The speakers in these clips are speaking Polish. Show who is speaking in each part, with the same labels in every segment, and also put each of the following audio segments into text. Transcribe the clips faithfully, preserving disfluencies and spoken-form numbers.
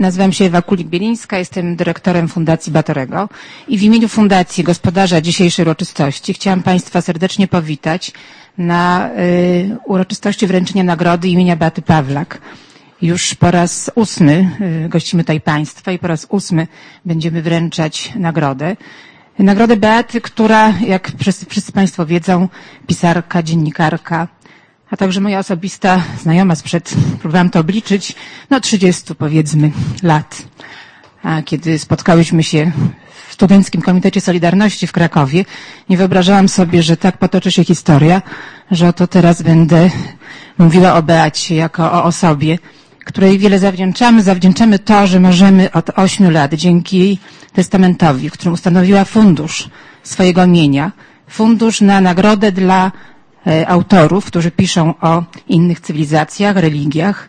Speaker 1: Nazywam się Ewa Kulik-Bielińska, jestem dyrektorem Fundacji Batorego i w imieniu Fundacji, gospodarza dzisiejszej uroczystości, chciałam Państwa serdecznie powitać na y, uroczystości wręczenia nagrody imienia Beaty Pawlak. Już po raz ósmy y, gościmy tutaj Państwa i po raz ósmy będziemy wręczać nagrodę. Nagrodę Beaty, która, jak wszyscy, wszyscy Państwo wiedzą, pisarka, dziennikarka, a także moja osobista znajoma sprzed, próbowałam to obliczyć, no trzydziestu powiedzmy lat. A kiedy spotkałyśmy się w Studenckim Komitecie Solidarności w Krakowie, nie wyobrażałam sobie, że tak potoczy się historia, że oto teraz będę mówiła o Beacie jako o osobie, której wiele zawdzięczamy. Zawdzięczamy to, że możemy od ośmiu lat dzięki jej testamentowi, w którym ustanowiła fundusz swojego mienia, fundusz na nagrodę dla autorów, którzy piszą o innych cywilizacjach, religiach,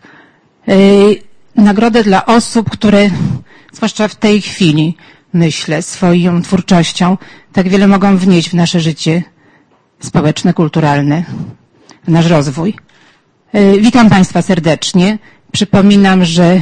Speaker 1: nagrodę dla osób, które, zwłaszcza w tej chwili, myślę, swoją twórczością tak wiele mogą wnieść w nasze życie społeczne, kulturalne, w nasz rozwój. Witam Państwa serdecznie. Przypominam, że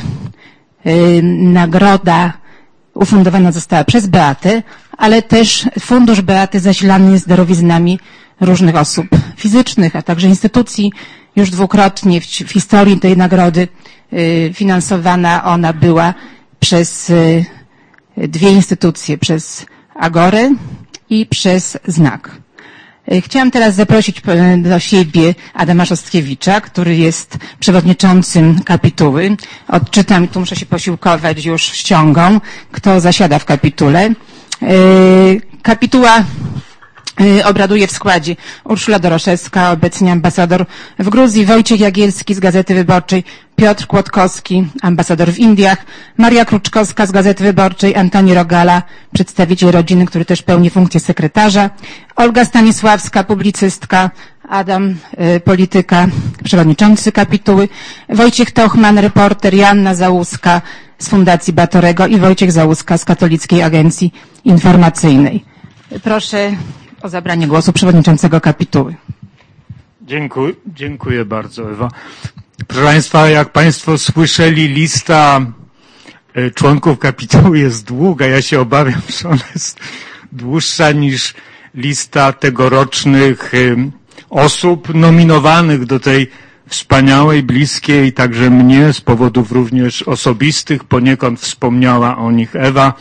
Speaker 1: nagroda ufundowana została przez Beatę, ale też fundusz Beaty zasilany jest darowiznami różnych osób fizycznych, a także instytucji. Już dwukrotnie w, w historii tej nagrody y, finansowana ona była przez y, dwie instytucje, przez Agorę i przez Znak. Y, chciałam teraz zaprosić do siebie Adama Szostkiewicza, który jest przewodniczącym kapituły. Odczytam i tu muszę się posiłkować już ściągą, kto zasiada w kapitule. Y, kapituła obraduje w składzie Urszula Doroszewska, obecnie ambasador w Gruzji, Wojciech Jagielski z Gazety Wyborczej, Piotr Kłodkowski, ambasador w Indiach, Maria Kruczkowska z Gazety Wyborczej, Antoni Rogala, przedstawiciel rodziny, który też pełni funkcję sekretarza, Olga Stanisławska, publicystka, Adam, y, polityka, przewodniczący kapituły, Wojciech Tochman, reporter, Joanna Załuska z Fundacji Batorego i Wojciech Załuska z Katolickiej Agencji Informacyjnej. Proszę o zabranie głosu przewodniczącego kapituły.
Speaker 2: Dziękuję, dziękuję bardzo, Ewa. Proszę Państwa, jak Państwo słyszeli, lista członków kapituły jest długa. Ja się obawiam, że ona jest dłuższa niż lista tegorocznych osób nominowanych do tej wspaniałej, bliskiej, także mnie z powodów również osobistych, poniekąd wspomniała o nich Ewa,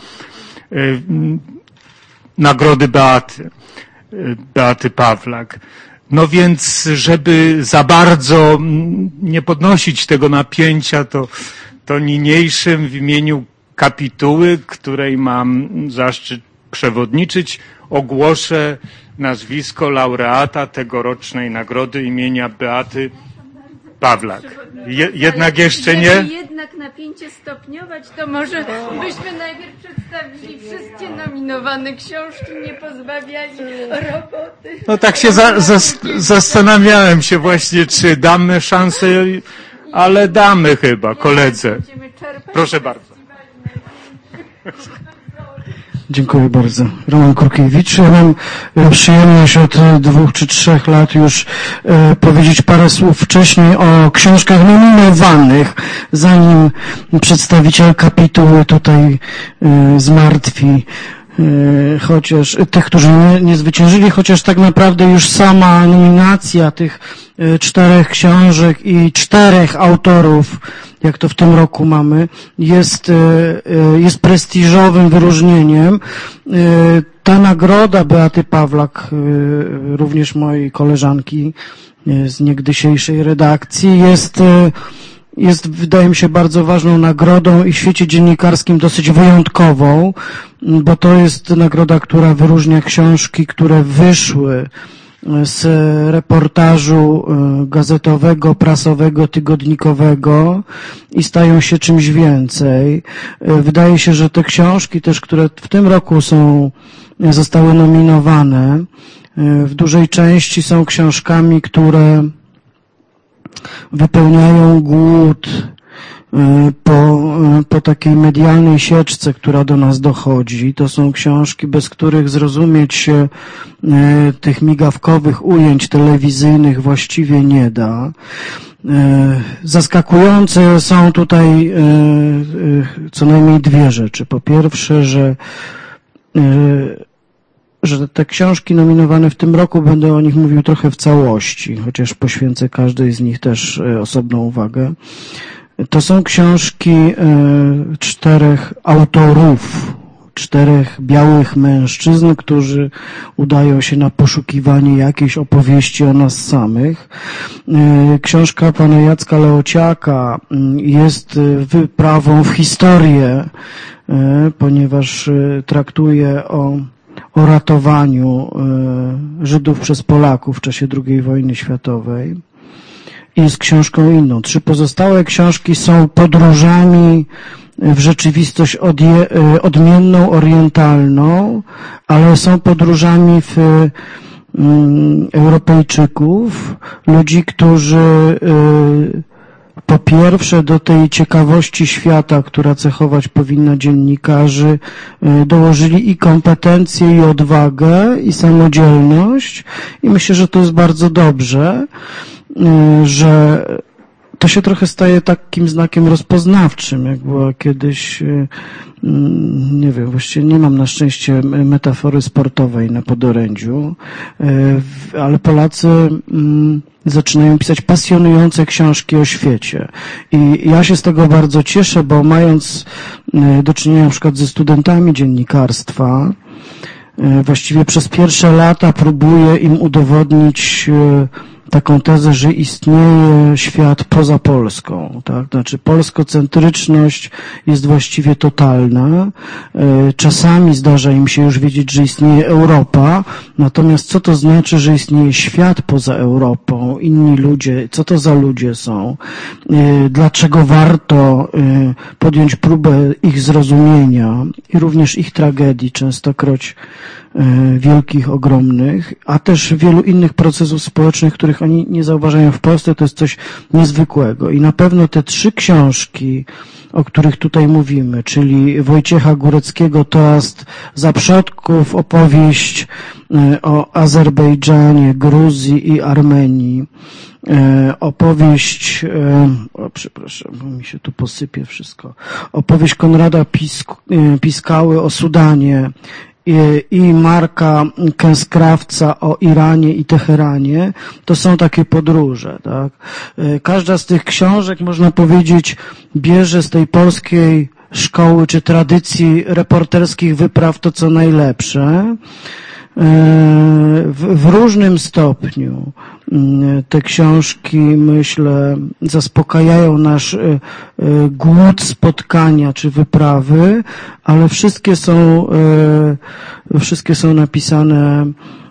Speaker 2: nagrody Beaty. Beaty Pawlak. No więc, żeby za bardzo nie podnosić tego napięcia, to, to niniejszym w imieniu kapituły, której mam zaszczyt przewodniczyć, ogłoszę nazwisko laureata tegorocznej nagrody imienia Beaty Pawlak. Je, jednak jeszcze nie?
Speaker 3: Żeby jednak napięcie stopniować, to może byśmy najpierw przedstawili wszystkie nominowane książki, nie pozbawiali roboty.
Speaker 2: No tak się za, za, zastanawiałem się właśnie, czy damy szansę, ale damy chyba koledze. Proszę bardzo.
Speaker 4: Dziękuję bardzo. Roman Kurkiewicz. Ja mam przyjemność od dwóch czy trzech lat już e, powiedzieć parę słów wcześniej o książkach nominowanych, zanim przedstawiciel kapituły tutaj e, zmartwi e, chociaż tych, którzy nie, nie zwyciężyli, chociaż tak naprawdę już sama nominacja tych e, czterech książek i czterech autorów, jak to w tym roku mamy, jest, jest prestiżowym wyróżnieniem. Ta nagroda Beaty Pawlak, również mojej koleżanki z niegdysiejszej redakcji, jest, jest, wydaje mi się, bardzo ważną nagrodą i w świecie dziennikarskim dosyć wyjątkową, bo to jest nagroda, która wyróżnia książki, które wyszły z reportażu gazetowego, prasowego, tygodnikowego i stają się czymś więcej. Wydaje się, że te książki też, które w tym roku są, zostały nominowane, w dużej części są książkami, które wypełniają głód po, po takiej medialnej sieczce, która do nas dochodzi. To są książki, bez których zrozumieć się tych migawkowych ujęć telewizyjnych właściwie nie da. Zaskakujące są tutaj co najmniej dwie rzeczy. Po pierwsze, że, że te książki nominowane w tym roku, będę o nich mówił trochę w całości, chociaż poświęcę każdej z nich też osobną uwagę. To są książki czterech autorów, czterech białych mężczyzn, którzy udają się na poszukiwanie jakiejś opowieści o nas samych. Książka pana Jacka Leociaka jest wyprawą w historię, ponieważ traktuje o, o ratowaniu Żydów przez Polaków w czasie drugiej wojny światowej. Jest książką inną. Trzy pozostałe książki są podróżami w rzeczywistość odje, odmienną, orientalną, ale są podróżami w um, Europejczyków, ludzi, którzy y, po pierwsze do tej ciekawości świata, która cechować powinna dziennikarzy, y, dołożyli i kompetencje, i odwagę, i samodzielność, i myślę, że to jest bardzo dobrze, y, że to się trochę staje takim znakiem rozpoznawczym, jak była kiedyś, nie wiem, właściwie nie mam na szczęście metafory sportowej na podorędziu, ale Polacy zaczynają pisać pasjonujące książki o świecie. I ja się z tego bardzo cieszę, bo mając do czynienia na przykład ze studentami dziennikarstwa, właściwie przez pierwsze lata próbuję im udowodnić taką tezę, że istnieje świat poza Polską, tak? Znaczy polskocentryczność jest właściwie totalna. Czasami zdarza im się już wiedzieć, że istnieje Europa, natomiast co to znaczy, że istnieje świat poza Europą, inni ludzie, co to za ludzie są, dlaczego warto podjąć próbę ich zrozumienia i również ich tragedii, częstokroć wielkich, ogromnych, a też wielu innych procesów społecznych, których oni nie zauważają w Polsce, to jest coś niezwykłego. I na pewno te trzy książki, o których tutaj mówimy, czyli Wojciecha Góreckiego Toast za przodków, opowieść o Azerbejdżanie, Gruzji i Armenii, opowieść, o, przepraszam, bo mi się tu posypie wszystko, opowieść Konrada Pisk, Piskały o Sudanie i Marka Kęskrawca o Iranie i Teheranie, to są takie podróże, tak? Każda z tych książek, można powiedzieć, bierze z tej polskiej szkoły czy tradycji reporterskich wypraw to, co najlepsze. W, w różnym stopniu te książki, myślę, zaspokajają nasz głód spotkania czy wyprawy, ale wszystkie są, wszystkie są napisane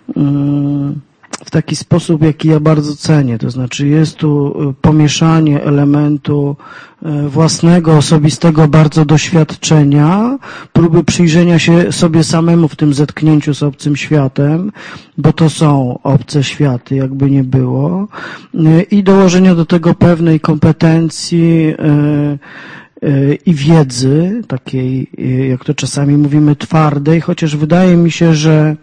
Speaker 4: w taki sposób, jaki ja bardzo cenię. To znaczy jest tu pomieszanie elementu własnego, osobistego bardzo doświadczenia, próby przyjrzenia się sobie samemu w tym zetknięciu z obcym światem, bo to są obce światy, jakby nie było, i dołożenia do tego pewnej kompetencji i wiedzy, takiej, jak to czasami mówimy, twardej, chociaż wydaje mi się, że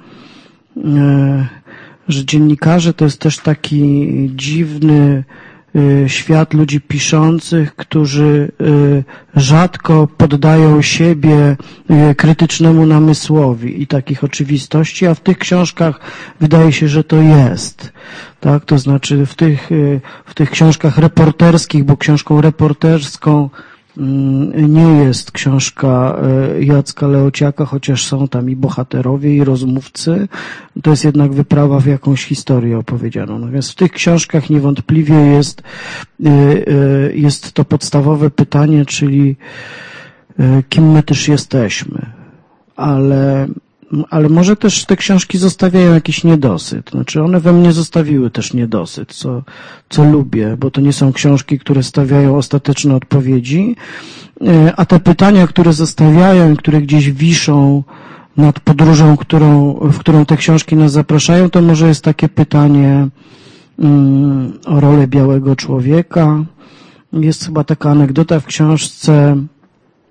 Speaker 4: że dziennikarze to jest też taki dziwny świat ludzi piszących, którzy rzadko poddają siebie krytycznemu namysłowi i takich oczywistości, a w tych książkach wydaje się, że to jest. Tak, to znaczy w tych, w tych książkach reporterskich, bo książką reporterską nie jest książka Jacka Leociaka, chociaż są tam i bohaterowie, i rozmówcy. To jest jednak wyprawa w jakąś historię opowiedzianą. Natomiast w tych książkach niewątpliwie jest, jest to podstawowe pytanie, czyli kim my też jesteśmy. Ale ale może też te książki zostawiają jakiś niedosyt. Znaczy one we mnie zostawiły też niedosyt, co, co lubię, bo to nie są książki, które stawiają ostateczne odpowiedzi, a te pytania, które zostawiają i które gdzieś wiszą nad podróżą, którą, w którą te książki nas zapraszają, to może jest takie pytanie um, o rolę białego człowieka. Jest chyba taka anegdota w książce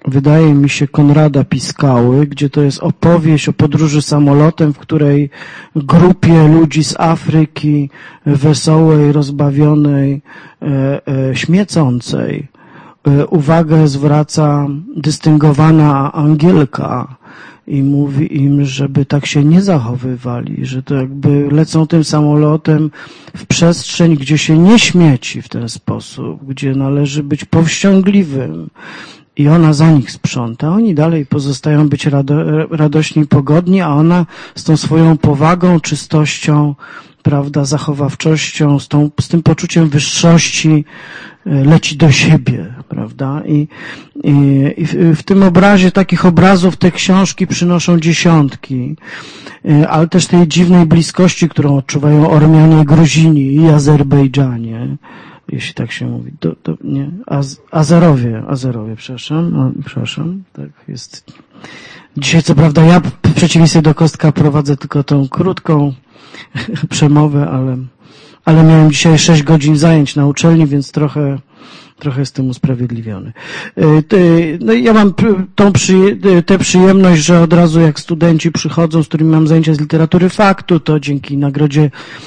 Speaker 4: wydaje mi się, Konrada Piskały, gdzie to jest opowieść o podróży samolotem, w której grupie ludzi z Afryki, wesołej, rozbawionej, e, e, śmiecącej, e, uwagę zwraca dystyngowana Angielka i mówi im, żeby tak się nie zachowywali, że to jakby lecą tym samolotem w przestrzeń, gdzie się nie śmieci w ten sposób, gdzie należy być powściągliwym. I ona za nich sprząta. Oni dalej pozostają być rado, radośni, pogodni, a ona z tą swoją powagą, czystością, prawda, zachowawczością, z, tą, z tym poczuciem wyższości leci do siebie, prawda? I, i, i w, w tym obrazie, takich obrazów te książki przynoszą dziesiątki, ale też tej dziwnej bliskości, którą odczuwają Ormianie i Gruzini i Azerbejdżanie, jeśli tak się mówi, do, do, nie, Az, Azerowie, Azerowie, przepraszam, no, przepraszam, tak jest. Dzisiaj co prawda ja w przeciwieństwie do Kostka prowadzę tylko tą krótką przemowę, ale, ale miałem dzisiaj sześć godzin zajęć na uczelni, więc trochę, trochę jestem usprawiedliwiony. No ja mam tą przy, tę przyjemność, że od razu jak studenci przychodzą, z którymi mam zajęcia z literatury faktu, to dzięki nagrodzie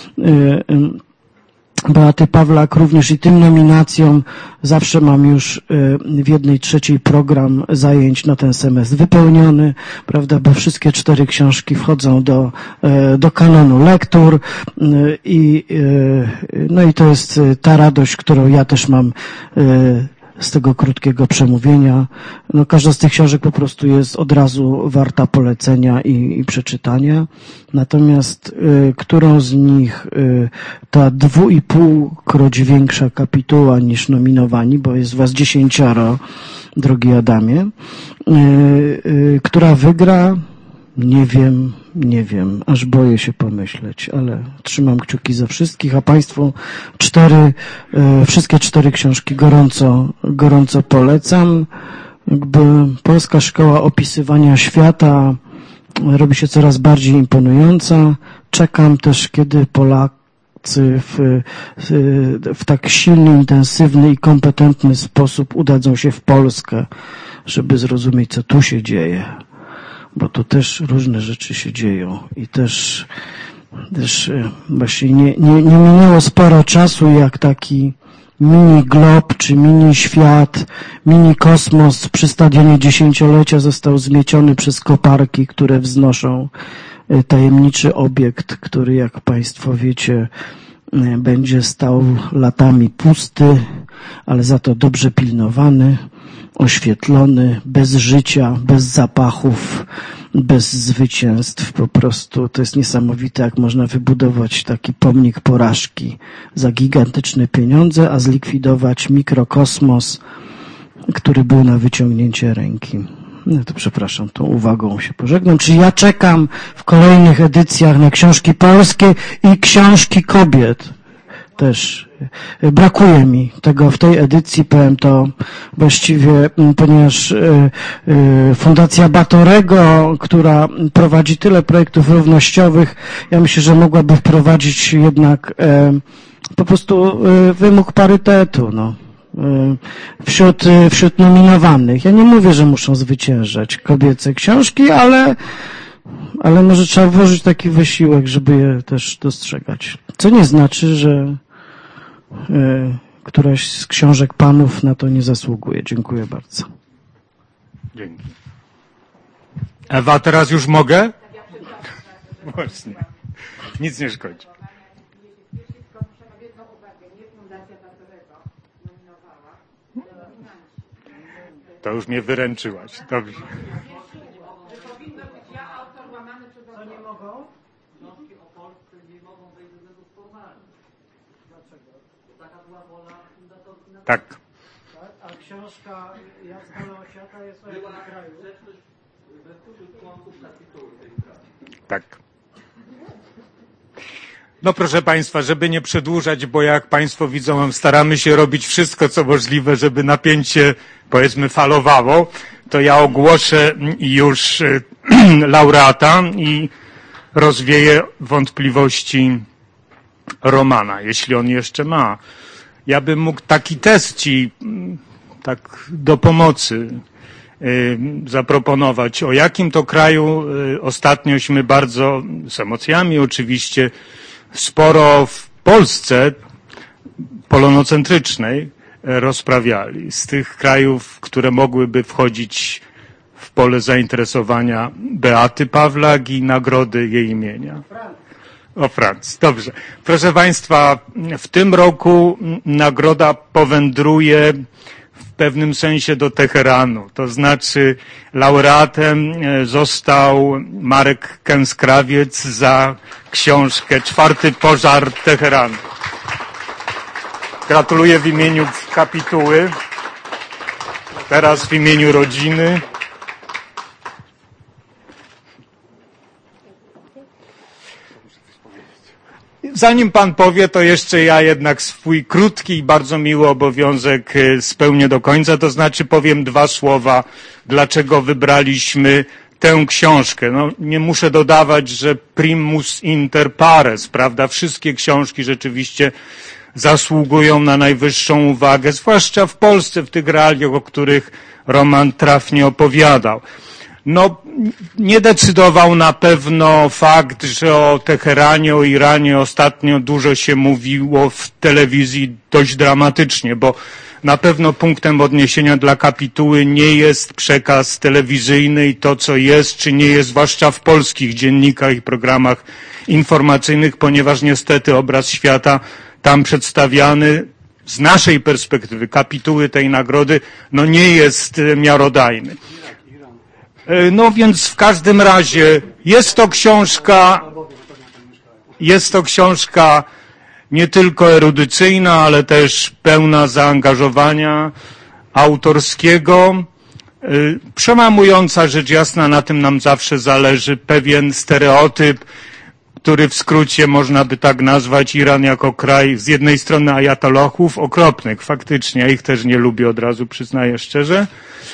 Speaker 4: Beaty Pawlak również i tym nominacjom zawsze mam już w jednej trzeciej program zajęć na ten semestr wypełniony, prawda, bo wszystkie cztery książki wchodzą do, do kanonu lektur i, no i to jest ta radość, którą ja też mam z tego krótkiego przemówienia. No, każda z tych książek po prostu jest od razu warta polecenia i, i przeczytania. Natomiast y, którą z nich y, ta dwu i półkroć większa kapituła niż nominowani, bo jest was dziesięcioro, drogi Adamie, y, y, która wygra, nie wiem, nie wiem, aż boję się pomyśleć, ale trzymam kciuki za wszystkich, a Państwu cztery, e, wszystkie cztery książki gorąco, gorąco polecam. Jakby polska szkoła opisywania świata robi się coraz bardziej imponująca. Czekam też, kiedy Polacy w, w, w tak silny, intensywny i kompetentny sposób udadzą się w Polskę, żeby zrozumieć, co tu się dzieje. Bo tu też różne rzeczy się dzieją i też, też właśnie nie, nie, nie minęło sporo czasu, jak taki mini glob, czy mini świat, mini kosmos przy stadionie dziesięciolecia został zmieciony przez koparki, które wznoszą tajemniczy obiekt, który, jak Państwo wiecie, będzie stał latami pusty, ale za to dobrze pilnowany, oświetlony, bez życia, bez zapachów, bez zwycięstw. Po prostu to jest niesamowite, jak można wybudować taki pomnik porażki za gigantyczne pieniądze, a zlikwidować mikrokosmos, który był na wyciągnięcie ręki. No to przepraszam, tą uwagą się pożegnam. Czyli ja czekam w kolejnych edycjach na książki polskie i książki kobiet. Też brakuje mi tego w tej edycji, powiem to właściwie, ponieważ Fundacja Batorego, która prowadzi tyle projektów równościowych, ja myślę, że mogłaby wprowadzić jednak po prostu wymóg parytetu, no. Wśród, wśród nominowanych. Ja nie mówię, że muszą zwyciężać kobiece książki, ale, ale może trzeba włożyć taki wysiłek, żeby je też dostrzegać. Co nie znaczy, że y, któraś z książek panów na to nie zasługuje. Dziękuję bardzo.
Speaker 2: Dzięki. Ewa, teraz już mogę? Właśnie. Nic nie szkodzi. To już mnie wyręczyłaś. Dobrze. Tak.
Speaker 4: A książka Jacka Leosiaka jest o jakim kraju?
Speaker 2: Tak. No proszę Państwa, żeby nie przedłużać, bo jak Państwo widzą, staramy się robić wszystko, co możliwe, żeby napięcie, powiedzmy, falowało, to ja ogłoszę już laureata i rozwieję wątpliwości Romana, jeśli on jeszcze ma. Ja bym mógł taki test Ci tak do pomocy. zaproponować. O jakim to kraju ostatniośmy bardzo, z emocjami oczywiście, sporo w Polsce polonocentrycznej rozprawiali. Z tych krajów, które mogłyby wchodzić w pole zainteresowania Beaty Pawlak i nagrody jej imienia. O Francji, dobrze. Proszę Państwa, w tym roku nagroda powędruje w pewnym sensie do Teheranu. To znaczy laureatem został Marek Kęskrawiec za książkę Czwarty pożar Teheranu. Gratuluję w imieniu kapituły, teraz w imieniu rodziny. Zanim Pan powie, to jeszcze ja jednak swój krótki i bardzo miły obowiązek spełnię do końca, to znaczy powiem dwa słowa, dlaczego wybraliśmy tę książkę. No, nie muszę dodawać, że primus inter pares, prawda? Wszystkie książki rzeczywiście zasługują na najwyższą uwagę, zwłaszcza w Polsce, w tych realiach, o których Roman trafnie opowiadał. No, nie decydował na pewno fakt, że o Teheranie, o Iranie ostatnio dużo się mówiło w telewizji dość dramatycznie, bo na pewno punktem odniesienia dla kapituły nie jest przekaz telewizyjny i to, co jest, czy nie jest, zwłaszcza w polskich dziennikach i programach informacyjnych, ponieważ niestety obraz świata tam przedstawiany z naszej perspektywy kapituły tej nagrody, no nie jest miarodajny. No więc w każdym razie jest to książka, jest to książka nie tylko erudycyjna, ale też pełna zaangażowania autorskiego, przemamująca rzecz jasna, na tym nam zawsze zależy, pewien stereotyp, który w skrócie można by tak nazwać Iran jako kraj z jednej strony ajatollahów okropnych, faktycznie, ja ich też nie lubię, od razu przyznaję szczerze.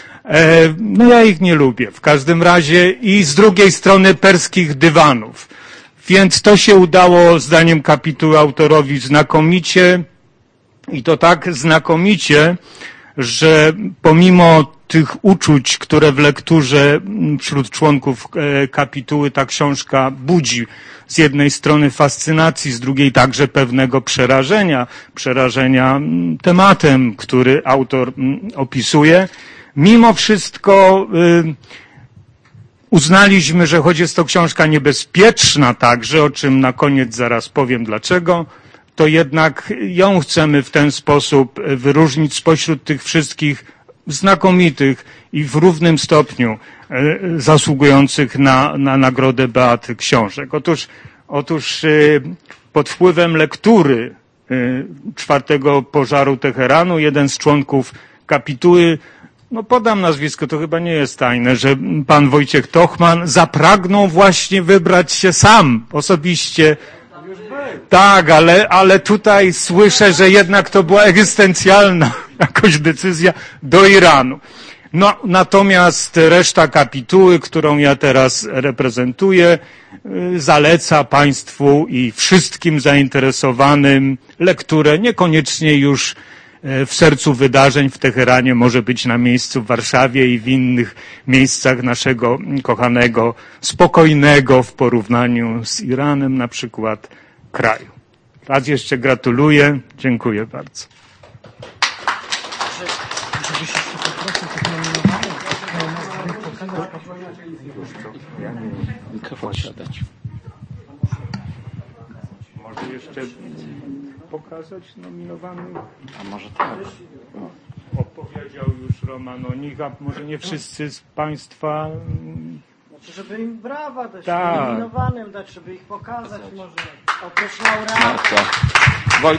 Speaker 2: No ja ich nie lubię w każdym razie i z drugiej strony perskich dywanów. Więc to się udało zdaniem kapituły autorowi znakomicie i to tak znakomicie, że pomimo tych uczuć, które w lekturze wśród członków kapituły ta książka budzi, z jednej strony fascynacji, z drugiej także pewnego przerażenia, przerażenia tematem, który autor opisuje, mimo wszystko y, uznaliśmy, że choć jest to książka niebezpieczna także, o czym na koniec zaraz powiem dlaczego, to jednak ją chcemy w ten sposób wyróżnić spośród tych wszystkich znakomitych i w równym stopniu y, zasługujących na, na nagrodę Beaty książek. Otóż, otóż y, pod wpływem lektury y, Czwartego pożaru Teheranu jeden z członków kapituły, no podam nazwisko, to chyba nie jest tajne, że pan Wojciech Tochman zapragnął właśnie wybrać się sam osobiście. Tak, ale, ale tutaj słyszę, że jednak to była egzystencjalna jakoś decyzja do Iranu. No, natomiast reszta kapituły, którą ja teraz reprezentuję, zaleca Państwu i wszystkim zainteresowanym lekturę, niekoniecznie już w sercu wydarzeń w Teheranie, może być na miejscu w Warszawie i w innych miejscach naszego kochanego, spokojnego w porównaniu z Iranem na przykład kraju. Raz jeszcze gratuluję, dziękuję bardzo.
Speaker 5: Mikrofon siadać.
Speaker 2: Może jeszcze pokazać nominowanych?
Speaker 5: A może tak.
Speaker 2: Opowiedział już Roman o nich, a może nie wszyscy z Państwa.
Speaker 4: Znaczy, żeby im brawa dać,
Speaker 2: Tak.
Speaker 4: nominowanym dać, żeby ich pokazać może. Oprócz laureatów.
Speaker 5: No to Wojt...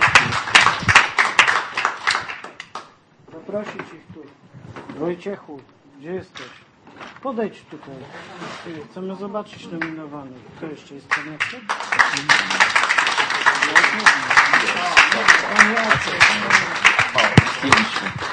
Speaker 4: Zaprosić ich tu. Wojciechu, gdzie jesteś? Podejdź tutaj. Chcemy zobaczyć nominowanych. Kto jeszcze jest pan Jacek? Pan Jacek.
Speaker 5: O, zdjęcie.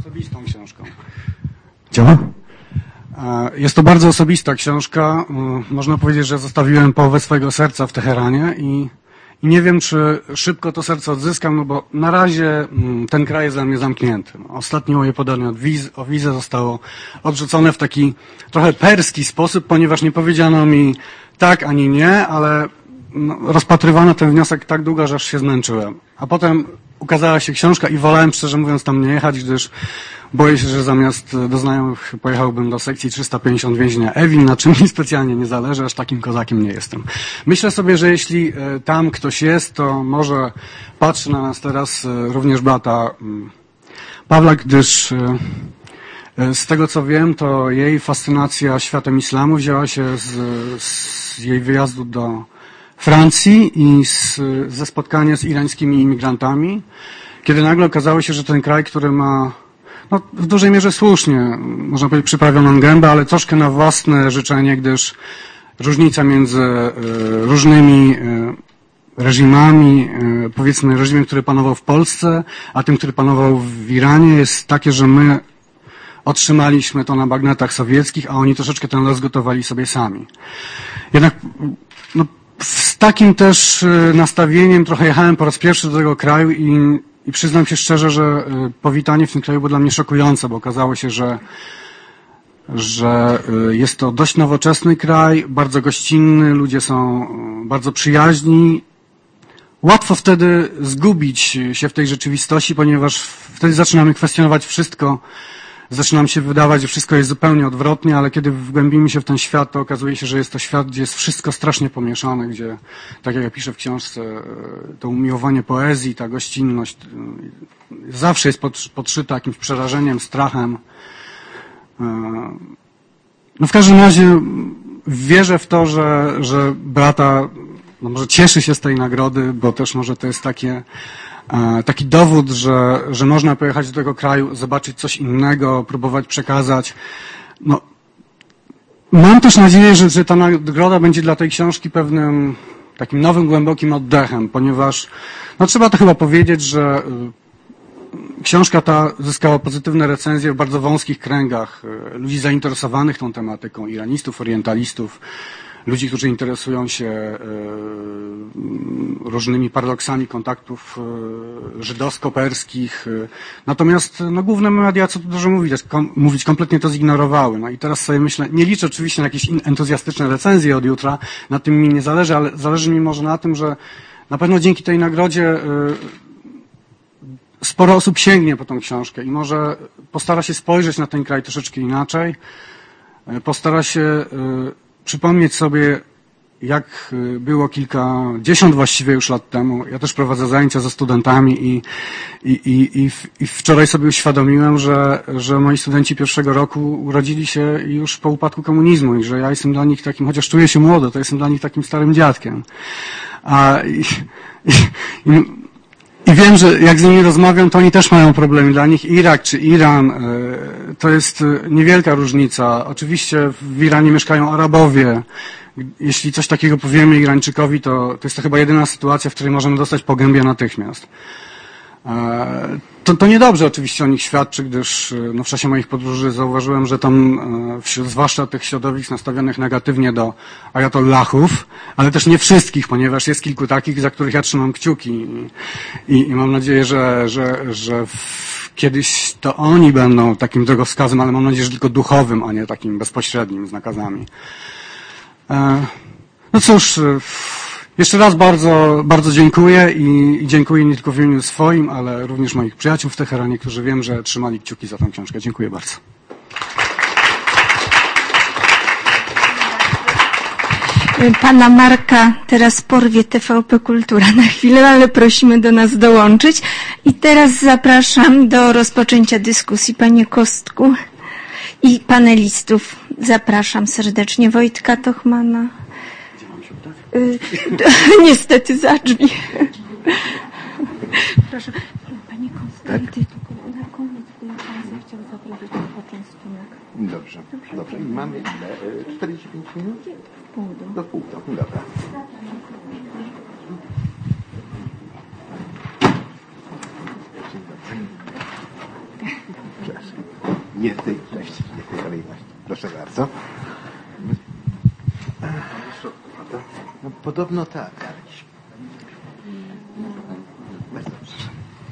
Speaker 6: osobistą książką. Działa? Jest to bardzo osobista książka. Można powiedzieć, że zostawiłem połowę swojego serca w Teheranie i, i nie wiem, czy szybko to serce odzyskam, no bo na razie ten kraj jest dla mnie zamknięty. Ostatnie moje podanie od wiz, o wizę zostało odrzucone w taki trochę perski sposób, ponieważ nie powiedziano mi tak ani nie, ale no, rozpatrywano ten wniosek tak długo, że aż się zmęczyłem. A potem ukazała się książka i wolałem, szczerze mówiąc, tam nie jechać, gdyż boję się, że zamiast do znajomych pojechałbym do sekcji trzysta pięćdziesiąt więzienia Ewin, na czym mi specjalnie nie zależy, aż takim kozakiem nie jestem. Myślę sobie, że jeśli tam ktoś jest, to może patrzy na nas teraz również Beata Pawlak, gdyż z tego co wiem, to jej fascynacja światem islamu wzięła się z, z jej wyjazdu do Francji i z, ze spotkania z irańskimi imigrantami, kiedy nagle okazało się, że ten kraj, który ma no, w dużej mierze słusznie, można powiedzieć, przyprawioną gębę, ale troszkę na własne życzenie, gdyż różnica między y, różnymi y, reżimami, y, powiedzmy reżimem, który panował w Polsce, a tym, który panował w Iranie, jest takie, że my otrzymaliśmy to na bagnetach sowieckich, a oni troszeczkę ten los gotowali sobie sami. Jednak no, z takim też nastawieniem trochę jechałem po raz pierwszy do tego kraju i, i przyznam się szczerze, że powitanie w tym kraju było dla mnie szokujące, bo okazało się, że, że jest to dość nowoczesny kraj, bardzo gościnny, ludzie są bardzo przyjaźni. Łatwo wtedy zgubić się w tej rzeczywistości, ponieważ wtedy zaczynamy kwestionować wszystko. Zaczynam się wydawać, że wszystko jest zupełnie odwrotnie, ale kiedy wgłębimy się w ten świat, to okazuje się, że jest to świat, gdzie jest wszystko strasznie pomieszane, gdzie, tak jak ja piszę w książce, to umiłowanie poezji, ta gościnność zawsze jest podszyta jakimś przerażeniem, strachem. No w każdym razie wierzę w to, że, że Beata no może cieszy się z tej nagrody, bo też może to jest takie taki dowód, że, że można pojechać do tego kraju, zobaczyć coś innego, próbować przekazać. No, mam też nadzieję, że, że ta nagroda będzie dla tej książki pewnym takim nowym, głębokim oddechem, ponieważ no, trzeba to chyba powiedzieć, że książka ta zyskała pozytywne recenzje w bardzo wąskich kręgach ludzi zainteresowanych tą tematyką, iranistów, orientalistów, ludzi, którzy interesują się różnymi paradoksami kontaktów żydowsko-perskich. Natomiast no, główne media, co tu dużo mówić, kom, mówić, kompletnie to zignorowały. No i teraz sobie myślę, nie liczę oczywiście na jakieś entuzjastyczne recenzje od jutra, na tym mi nie zależy, ale zależy mi może na tym, że na pewno dzięki tej nagrodzie sporo osób sięgnie po tą książkę i może postara się spojrzeć na ten kraj troszeczkę inaczej, postara się przypomnieć sobie, jak było kilkadziesiąt właściwie już lat temu. Ja też prowadzę zajęcia ze studentami i, i, i, i, i wczoraj sobie uświadomiłem, że, że moi studenci pierwszego roku urodzili się już po upadku komunizmu i że ja jestem dla nich takim, chociaż czuję się młodo, to jestem dla nich takim starym dziadkiem. A, i, i, i, I wiem, że jak z nimi rozmawiam, to oni też mają problemy. Dla nich Irak czy Iran to jest niewielka różnica. Oczywiście w Iranie mieszkają Arabowie. Jeśli coś takiego powiemy Irańczykowi, to, to jest to chyba jedyna sytuacja, w której możemy dostać po gębie natychmiast. To, to niedobrze oczywiście o nich świadczy, gdyż no, w czasie moich podróży zauważyłem, że tam, wśród, zwłaszcza tych środowisk nastawionych negatywnie do ajatollahów, ale też nie wszystkich, ponieważ jest kilku takich, za których ja trzymam kciuki i, i mam nadzieję, że, że, że w, kiedyś to oni będą takim drogowskazem, ale mam nadzieję, że tylko duchowym, a nie takim bezpośrednim z nakazami. No cóż, jeszcze raz bardzo, bardzo dziękuję i, i dziękuję nie tylko w imieniu swoim, ale również moich przyjaciół w Teheranie, którzy wiem, że trzymali kciuki za tę książkę. Dziękuję bardzo.
Speaker 7: Pana Marka teraz porwie T V P Kultura na chwilę, ale prosimy do nas dołączyć. I teraz zapraszam do rozpoczęcia dyskusji Panie Kostku i panelistów. Zapraszam serdecznie Wojtka Tochmana. Y, niestety za drzwi. Proszę. Panie Konstanty, tak? Tylko na koniec Pan zechciał zaprosić na poczęstunek.
Speaker 8: Dobrze, dobrze. dobrze. I mamy ile? czterdzieści pięć minut? Pół do. Do pół do. Dobra. Dzień dobry. Nie w tej części, nie w tej kolejności. Proszę bardzo. No, podobno tak. Bardzo proszę.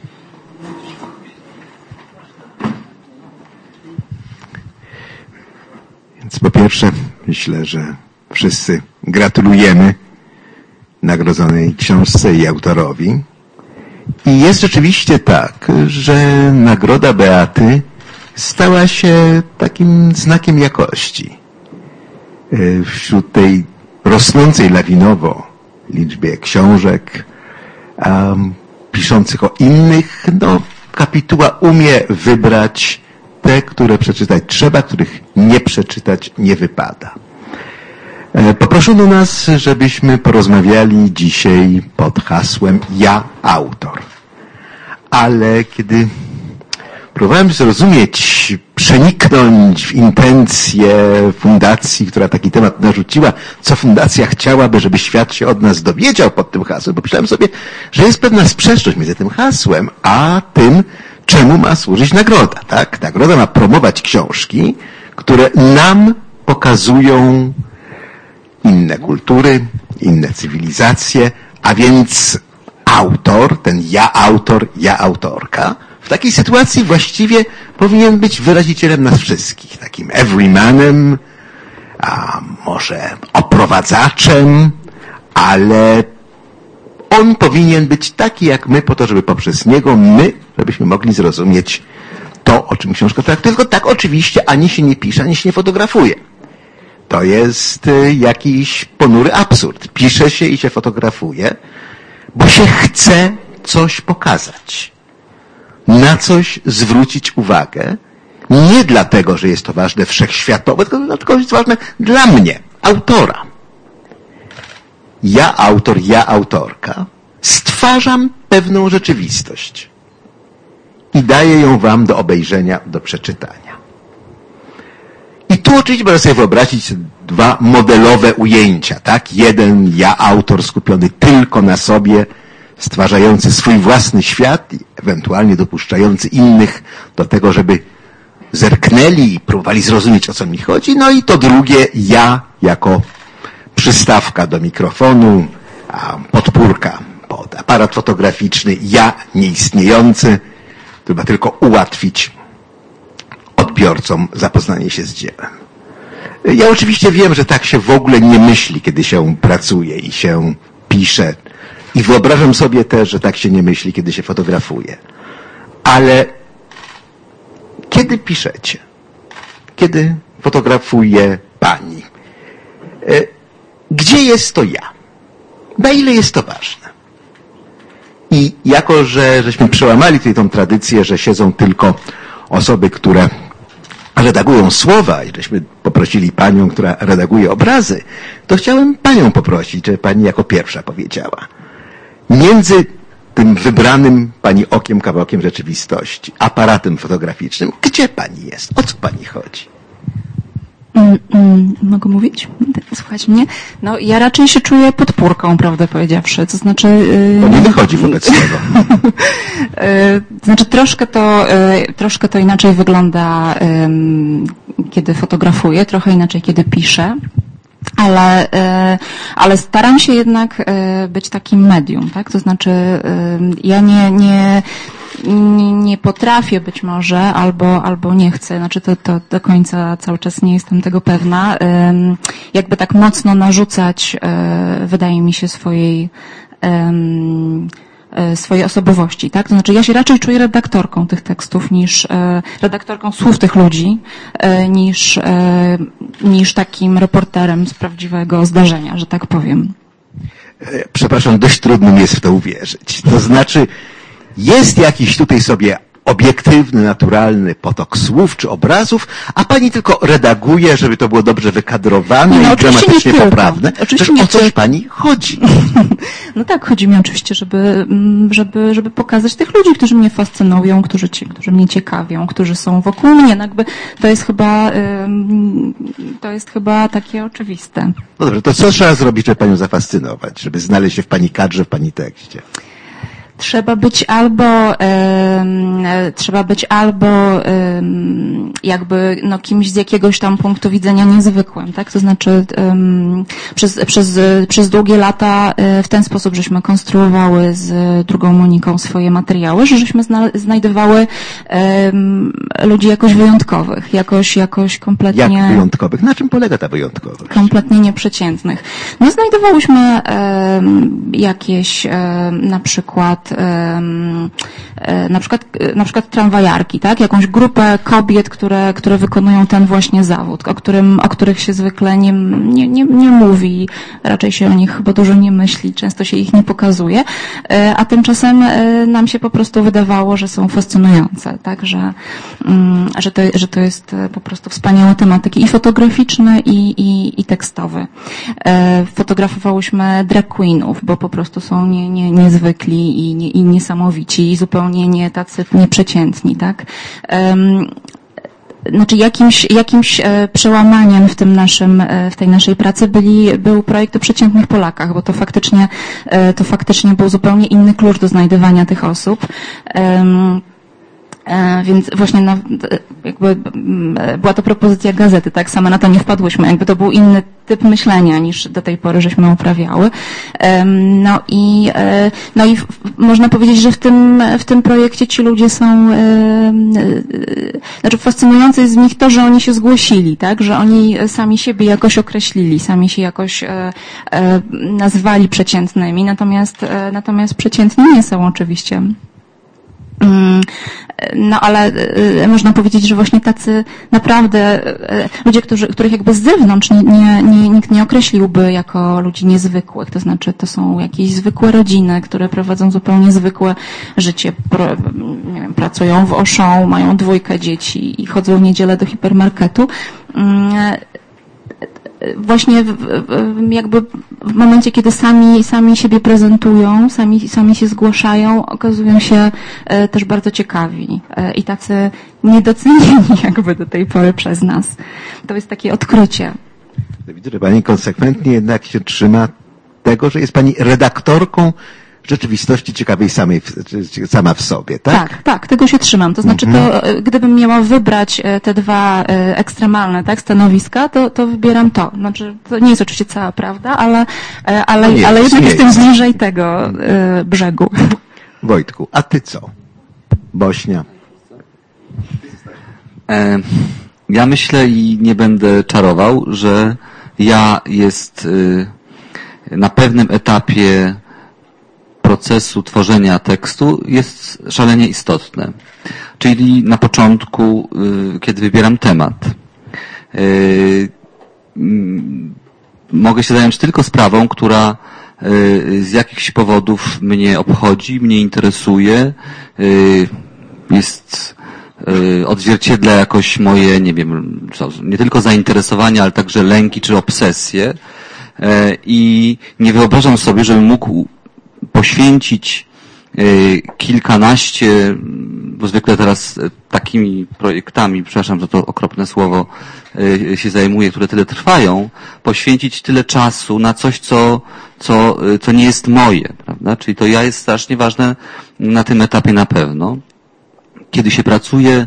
Speaker 8: Więc po pierwsze, myślę, że wszyscy gratulujemy nagrodzonej książce i autorowi. I jest rzeczywiście tak, że Nagroda Beaty stała się takim znakiem jakości. Wśród tej rosnącej lawinowo liczbie książek um, piszących o innych, no, kapituła umie wybrać te, które przeczytać trzeba, których nie przeczytać nie wypada. Poproszono nas, żebyśmy porozmawiali dzisiaj pod hasłem Ja, autor. Ale kiedy próbowałem zrozumieć, przeniknąć w intencje fundacji, która taki temat narzuciła, co fundacja chciałaby, żeby świat się od nas dowiedział pod tym hasłem, bo myślałem sobie, że jest pewna sprzeczność między tym hasłem, a tym, czemu ma służyć nagroda, tak? Nagroda ma promować książki, które nam pokazują inne kultury, inne cywilizacje, a więc autor, ten ja autor, ja autorka, w takiej sytuacji właściwie powinien być wyrazicielem nas wszystkich, takim everymanem, a może oprowadzaczem, ale on powinien być taki jak my po to, żeby poprzez niego my, żebyśmy mogli zrozumieć to, o czym książka traktuje. Tylko tak oczywiście ani się nie pisze, ani się nie fotografuje. To jest jakiś ponury absurd. Pisze się i się fotografuje, bo się chce coś pokazać. Na coś zwrócić uwagę. Nie dlatego, że jest to ważne wszechświatowo, tylko dlatego, że jest ważne dla mnie, autora. Ja, autor, ja, autorka, stwarzam pewną rzeczywistość i daję ją wam do obejrzenia, do przeczytania. I tu oczywiście można sobie wyobrazić dwa modelowe ujęcia, tak? Jeden ja, autor, skupiony tylko na sobie, stwarzający swój własny świat i ewentualnie dopuszczający innych do tego, żeby zerknęli i próbowali zrozumieć, o co mi chodzi. No i to drugie ja jako przystawka do mikrofonu, a podpórka pod aparat fotograficzny, ja nieistniejący, który ma tylko ułatwić odbiorcom zapoznanie się z dziełem. Ja oczywiście wiem, że tak się w ogóle nie myśli, kiedy się pracuje i się pisze. I wyobrażam sobie też, że tak się nie myśli, kiedy się fotografuje. Ale kiedy piszecie? Kiedy fotografuje pani? Gdzie jest to ja? Na ile jest to ważne? I jako, że żeśmy przełamali tutaj tą tradycję, że siedzą tylko osoby, które redagują słowa i żeśmy poprosili panią, która redaguje obrazy, to chciałem panią poprosić, żeby pani jako pierwsza powiedziała. Między tym wybranym pani okiem, kawałkiem rzeczywistości, aparatem fotograficznym, gdzie pani jest? O co pani chodzi?
Speaker 9: Mm, mm, mogę mówić? Słuchać mnie? No, ja raczej się czuję podpórką, prawdę powiedziawszy. To znaczy... Yy...
Speaker 8: To nie wychodzi wobec tego.
Speaker 9: yy, to znaczy, troszkę to, yy, troszkę to inaczej wygląda, yy, kiedy fotografuję, trochę inaczej, kiedy piszę. Ale, ale staram się jednak być takim medium, tak? To znaczy, ja nie, nie, nie potrafię być może, albo, albo nie chcę, znaczy to, to do końca cały czas nie jestem tego pewna, jakby tak mocno narzucać, wydaje mi się, swojej, swojej osobowości, tak? To znaczy ja się raczej czuję redaktorką tych tekstów niż redaktorką słów tych ludzi, niż, niż takim reporterem z prawdziwego zdarzenia, że tak powiem.
Speaker 8: Przepraszam, dość trudno mi jest w to uwierzyć. To znaczy jest jakiś tutaj sobie obiektywny, naturalny potok słów czy obrazów, a pani tylko redaguje, żeby to było dobrze wykadrowane no, i gramatycznie poprawne. Oczywiście nie o coś pani chodzi.
Speaker 9: No tak, chodzi mi oczywiście, żeby, żeby, żeby pokazać tych ludzi, którzy mnie fascynują, którzy, ci, którzy mnie ciekawią, którzy są wokół mnie. No jakby to jest chyba, to jest chyba takie oczywiste.
Speaker 8: No dobrze, to co trzeba zrobić, żeby panią zafascynować, żeby znaleźć się w pani kadrze, w pani tekście?
Speaker 9: Trzeba być albo em, trzeba być albo em, jakby no kimś z jakiegoś tam punktu widzenia niezwykłym, tak? To znaczy em, przez, przez, przez długie lata e, w ten sposób żeśmy konstruowały z drugą Moniką swoje materiały, że żeśmy zna, znajdowały em, ludzi jakoś wyjątkowych, jakoś, jakoś kompletnie...
Speaker 8: Jak wyjątkowych? Na czym polega ta wyjątkowość?
Speaker 9: Kompletnie nieprzeciętnych. No znajdowałyśmy em, jakieś em, na przykład na przykład, na przykład tramwajarki, tak? Jakąś grupę kobiet, które, które wykonują ten właśnie zawód, o którym, o których się zwykle nie, nie, nie, nie mówi, raczej się o nich chyba dużo nie myśli, często się ich nie pokazuje, a tymczasem nam się po prostu wydawało, że są fascynujące, tak? Że, że, to, że to jest po prostu wspaniałe tematyki i fotograficzne, i, i, i tekstowe. Fotografowałyśmy drag queenów, bo po prostu są nie, nie, niezwykli i, nie, i niesamowici i zupełnie nie tacy nieprzeciętni, tak? Um, Znaczy jakimś, jakimś przełamaniem w tym naszym, w tej naszej pracy byli, był projekt o przeciętnych Polakach, bo to faktycznie, to faktycznie był zupełnie inny klucz do znajdywania tych osób. Um, Więc właśnie no, jakby była to propozycja gazety, tak? Same na to nie wpadłyśmy. Jakby to był inny typ myślenia niż do tej pory żeśmy uprawiały. No i, no i można powiedzieć, że w tym, w tym projekcie ci ludzie są, znaczy fascynujące jest z nich to, że oni się zgłosili, tak? Że oni sami siebie jakoś określili, sami się jakoś nazwali przeciętnymi, natomiast, natomiast przeciętni nie są oczywiście. No ale można powiedzieć, że właśnie tacy naprawdę ludzie, którzy, których jakby z zewnątrz nie, nie, nie, nikt nie określiłby jako ludzi niezwykłych, to znaczy to są jakieś zwykłe rodziny, które prowadzą zupełnie zwykłe życie, nie wiem, pracują w Auchan, mają dwójkę dzieci i chodzą w niedzielę do hipermarketu. Właśnie w, w, jakby w momencie, kiedy sami, sami siebie prezentują, sami, sami się zgłaszają, okazują się e, też bardzo ciekawi e, i tacy niedocenieni jakby do tej pory przez nas. To jest takie odkrycie.
Speaker 8: Widzę, że pani konsekwentnie jednak się trzyma tego, że jest pani redaktorką rzeczywistości ciekawej samej, sama w sobie, tak?
Speaker 9: Tak, tak, tego się trzymam. To znaczy, to, gdybym miała wybrać te dwa ekstremalne, tak, stanowiska, to, to wybieram to. Znaczy, to nie jest oczywiście cała prawda, ale, ale, no nie, ale jednak jestem jest. bliżej tego y, brzegu.
Speaker 8: Wojtku, a ty co? Bośnia.
Speaker 10: E, ja myślę i nie będę czarował, że ja jest y, na pewnym etapie procesu tworzenia tekstu jest szalenie istotne. Czyli na początku, kiedy wybieram temat, mogę się zająć tylko sprawą, która z jakichś powodów mnie obchodzi, mnie interesuje, jest odzwierciedla jakoś moje, nie wiem, nie tylko zainteresowania, ale także lęki czy obsesje. I nie wyobrażam sobie, żebym mógł poświęcić kilkanaście, bo zwykle teraz takimi projektami, przepraszam za to okropne słowo, się zajmuję, które tyle trwają, poświęcić tyle czasu na coś, co, co, co nie jest moje, prawda? Czyli to ja jest strasznie ważne na tym etapie na pewno. Kiedy się pracuje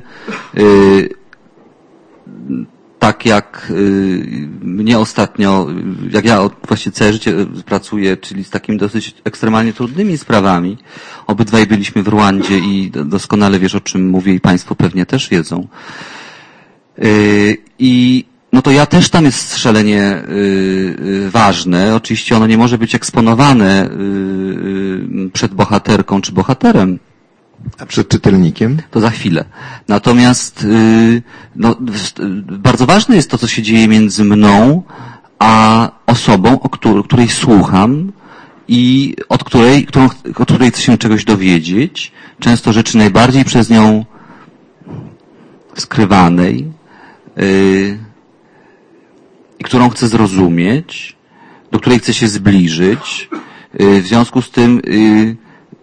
Speaker 10: tak jak y, mnie ostatnio, jak ja właściwie całe życie pracuję, czyli z takimi dosyć ekstremalnie trudnymi sprawami. Obydwaj byliśmy w Rwandzie i doskonale wiesz, o czym mówię i Państwo pewnie też wiedzą. Y, I no to ja też tam jest szalenie y, y, ważne. Oczywiście ono nie może być eksponowane y, y, przed bohaterką czy bohaterem.
Speaker 8: A przed czytelnikiem?
Speaker 10: To za chwilę. Natomiast yy, no, bardzo ważne jest to, co się dzieje między mną a osobą, o której, której słucham i od której, którą, od której chcę się czegoś dowiedzieć. Często rzeczy najbardziej przez nią skrywanej, yy, i którą chcę zrozumieć, do której chcę się zbliżyć. Yy, w związku z tym yy,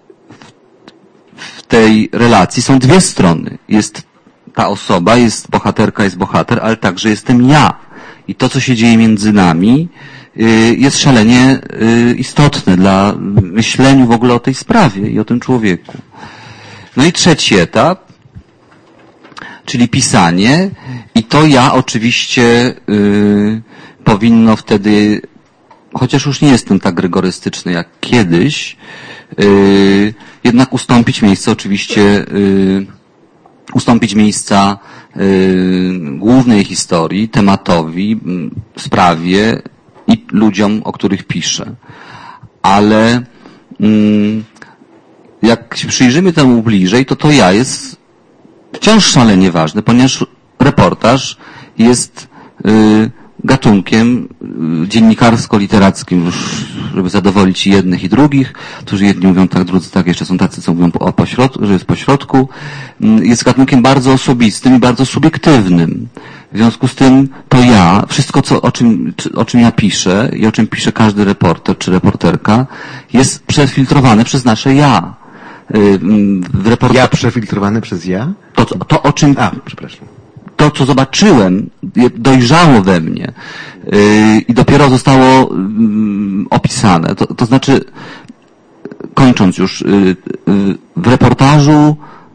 Speaker 10: w tej relacji są dwie strony. Jest ta osoba, jest bohaterka, jest bohater, ale także jestem ja. I to, co się dzieje między nami, jest szalenie istotne dla myślenia w ogóle o tej sprawie i o tym człowieku. No i trzeci etap, czyli pisanie, i to ja oczywiście yy, powinno wtedy, chociaż już nie jestem tak rygorystyczny jak kiedyś, yy, jednak ustąpić miejsca oczywiście, yy, ustąpić miejsca yy, głównej historii, tematowi, yy, sprawie i ludziom, o których piszę. Ale yy, jak się przyjrzymy temu bliżej, to to ja jest wciąż szalenie ważne, ponieważ reportaż jest y, gatunkiem y, dziennikarsko-literackim, już, żeby zadowolić jednych i drugich, którzy jedni mówią tak, drudzy tak, jeszcze są tacy, co mówią o pośrodku, że jest pośrodku, y, jest gatunkiem bardzo osobistym i bardzo subiektywnym. W związku z tym to ja, wszystko co, o czym, o czym ja piszę i o czym pisze każdy reporter czy reporterka, jest przefiltrowane przez nasze ja. W reporta...
Speaker 8: Ja przefiltrowany przez ja?
Speaker 10: To, to, to o czym...
Speaker 8: A, przepraszam.
Speaker 10: To, co zobaczyłem, dojrzało we mnie yy, i dopiero zostało yy, opisane. To, to znaczy, kończąc już, yy, yy, w reportażu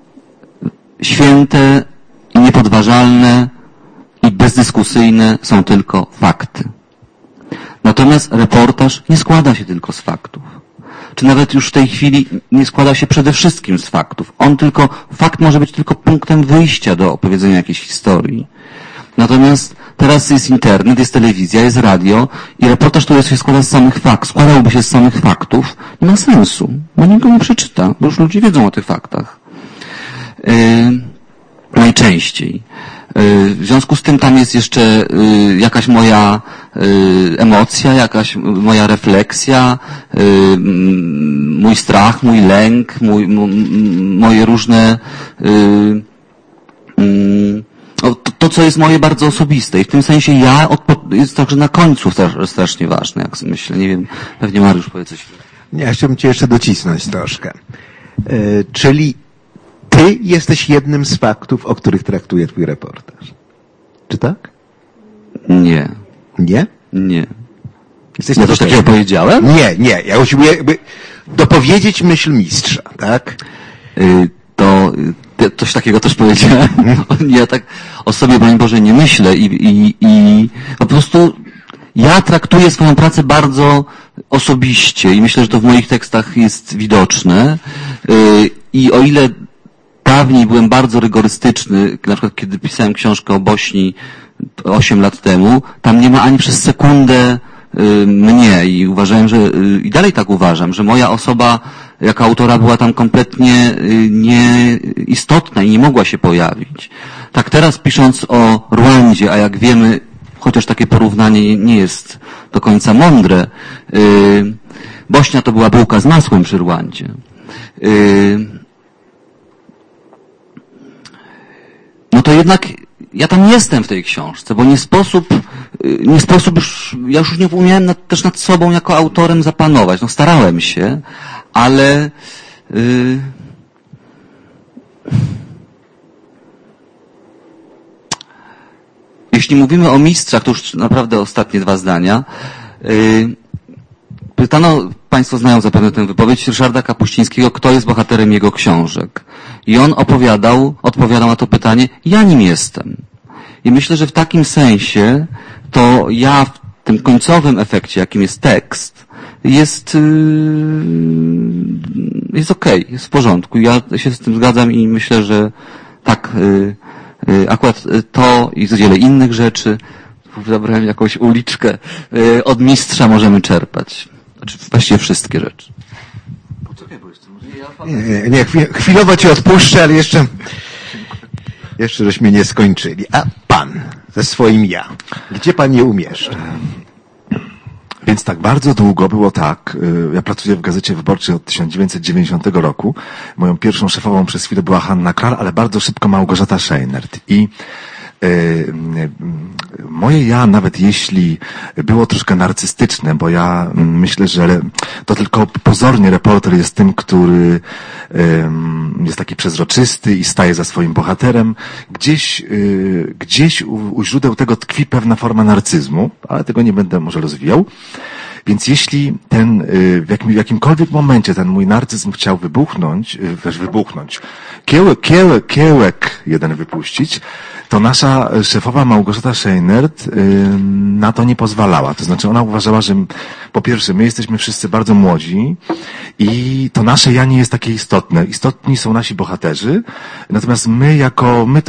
Speaker 10: święte i niepodważalne i bezdyskusyjne są tylko fakty. Natomiast reportaż nie składa się tylko z faktów. Czy nawet już w tej chwili nie składa się przede wszystkim z faktów. On tylko, fakt może być tylko punktem wyjścia do opowiedzenia jakiejś historii. Natomiast teraz jest internet, jest telewizja, jest radio i reportaż, który się składa z samych faktów, składałby się z samych faktów, nie ma sensu, bo nikt go nie przeczyta, bo już ludzie wiedzą o tych faktach. Yy, najczęściej. W związku z tym tam jest jeszcze jakaś moja emocja, jakaś moja refleksja, mój strach, mój lęk, mój, moje różne to, to, co jest moje bardzo osobiste i w tym sensie ja jest także na końcu strasznie ważne, jak myślę. Nie wiem, pewnie Mariusz powie coś.
Speaker 8: Nie, ja chciałbym cię jeszcze docisnąć troszkę. Yy, czyli ty jesteś jednym z faktów, o których traktuje twój reportaż. Czy tak?
Speaker 10: Nie.
Speaker 8: Nie?
Speaker 10: Nie.
Speaker 8: Jesteś
Speaker 10: ja coś takiego powiedziałem?
Speaker 8: Nie, nie. Ja usiłuję jakby dopowiedzieć myśl mistrza, tak?
Speaker 10: Yy, to y, coś takiego też powiedziałem. Ja tak o sobie, broń Boże, nie myślę i, i, i po prostu ja traktuję swoją pracę bardzo osobiście i myślę, że to w moich tekstach jest widoczne. Yy, I o ile dawniej byłem bardzo rygorystyczny, na przykład kiedy pisałem książkę o Bośni osiem lat temu, tam nie ma ani przez sekundę y, mnie i uważałem, że y, i dalej tak uważam, że moja osoba jako autora była tam kompletnie y, nieistotna i nie mogła się pojawić. Tak teraz pisząc o Rwandzie, a jak wiemy, chociaż takie porównanie nie jest do końca mądre, y, Bośnia to była bułka z masłem przy Rwandzie. Y, no to jednak ja tam jestem w tej książce, bo nie sposób, nie sposób już, ja już nie umiałem nad, też nad sobą jako autorem zapanować. No starałem się, ale yy, jeśli mówimy o mistrzach, to już naprawdę ostatnie dwa zdania. Yy, pytano, Państwo znają zapewne tę wypowiedź Ryszarda Kapuścińskiego, kto jest bohaterem jego książek. I on opowiadał, odpowiadał na to pytanie, ja nim jestem. I myślę, że w takim sensie to ja w tym końcowym efekcie, jakim jest tekst, jest, yy, jest okej, okay, jest w porządku. Ja się z tym zgadzam i myślę, że tak, yy, yy, akurat to i wiele innych rzeczy, zabrałem jakąś uliczkę, yy, od mistrza możemy czerpać. Znaczy właściwie wszystkie rzeczy.
Speaker 8: Nie, nie, nie, chwilowo cię odpuszczę, ale jeszcze, jeszcze żeśmy nie skończyli. A pan ze swoim ja, gdzie pan je umieszcza?
Speaker 11: Więc tak, bardzo długo było tak. Ja pracuję w Gazecie Wyborczej od tysiąc dziewięćset dziewięćdziesiątego roku. Moją pierwszą szefową przez chwilę była Hanna Kral, ale bardzo szybko Małgorzata Scheinert. I Moje ja, nawet jeśli było troszkę narcystyczne, bo ja myślę, że to tylko pozornie reporter jest tym, który jest taki przezroczysty i staje za swoim bohaterem. Gdzieś, gdzieś u, u źródeł tego tkwi pewna forma narcyzmu, ale tego nie będę może rozwijał. Więc jeśli ten, w, jakim, w jakimkolwiek momencie ten mój narcyzm chciał wybuchnąć, też wybuchnąć, kiełek, kiełek, kiełek jeden wypuścić, to nasza szefowa Małgorzata Scheinert na to nie pozwalała. To znaczy ona uważała, że po pierwsze my jesteśmy wszyscy bardzo młodzi i to nasze ja nie jest takie istotne. Istotni są nasi bohaterzy, natomiast my jako, my to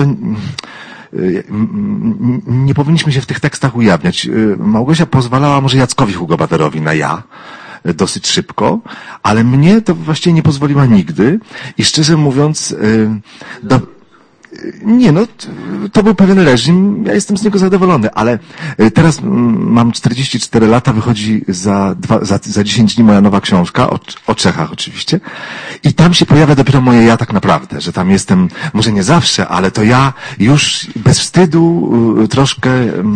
Speaker 11: nie powinniśmy się w tych tekstach ujawniać. Małgosia pozwalała może Jackowi Hugobaterowi na ja dosyć szybko, ale mnie to właściwie nie pozwoliła nigdy i szczerze mówiąc do, nie no, to był pewien reżim, ja jestem z niego zadowolony, ale teraz mam czterdzieści cztery lata, wychodzi za, dwa, za, za dziesięć dni moja nowa książka, o, o Czechach oczywiście, i tam się pojawia dopiero moje ja tak naprawdę, że tam jestem, może nie zawsze, ale to ja już bez wstydu troszkę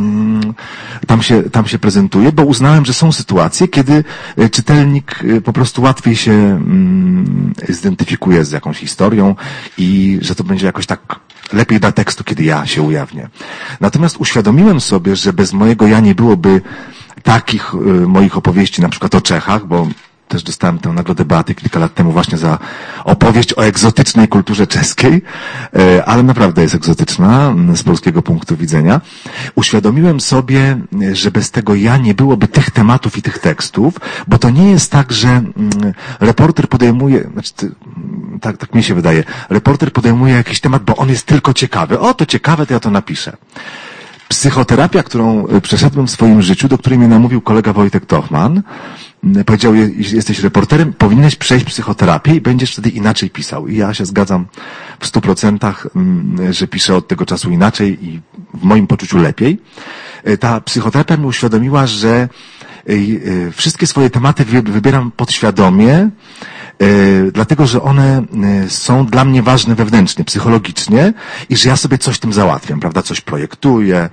Speaker 11: tam się, tam się prezentuję, bo uznałem, że są sytuacje, kiedy czytelnik po prostu łatwiej się zidentyfikuje z jakąś historią i że to będzie jakoś tak lepiej dla tekstu, kiedy ja się ujawnię. Natomiast uświadomiłem sobie, że bez mojego ja nie byłoby takich y, moich opowieści, na przykład o Czechach, bo też dostałem tę nagrodę Beaty kilka lat temu właśnie za opowieść o egzotycznej kulturze czeskiej, y, ale naprawdę jest egzotyczna z polskiego punktu widzenia. Uświadomiłem sobie, że bez tego ja nie byłoby tych tematów i tych tekstów, bo to nie jest tak, że y, reporter podejmuje, znaczy, ty, tak, tak mi się wydaje, reporter podejmuje jakiś temat, bo on jest tylko ciekawy. O, to ciekawe, to ja to napiszę. Psychoterapia, którą przeszedłem w swoim życiu, do której mnie namówił kolega Wojtek Tochman, powiedział, jeśli jesteś reporterem, powinieneś przejść psychoterapię i będziesz wtedy inaczej pisał. I ja się zgadzam w stu procentach, że piszę od tego czasu inaczej i w moim poczuciu lepiej. Ta psychoterapia mi uświadomiła, że wszystkie swoje tematy wybieram podświadomie, dlatego, że one są dla mnie ważne wewnętrznie, psychologicznie i że ja sobie coś tym załatwiam, prawda, coś projektuję,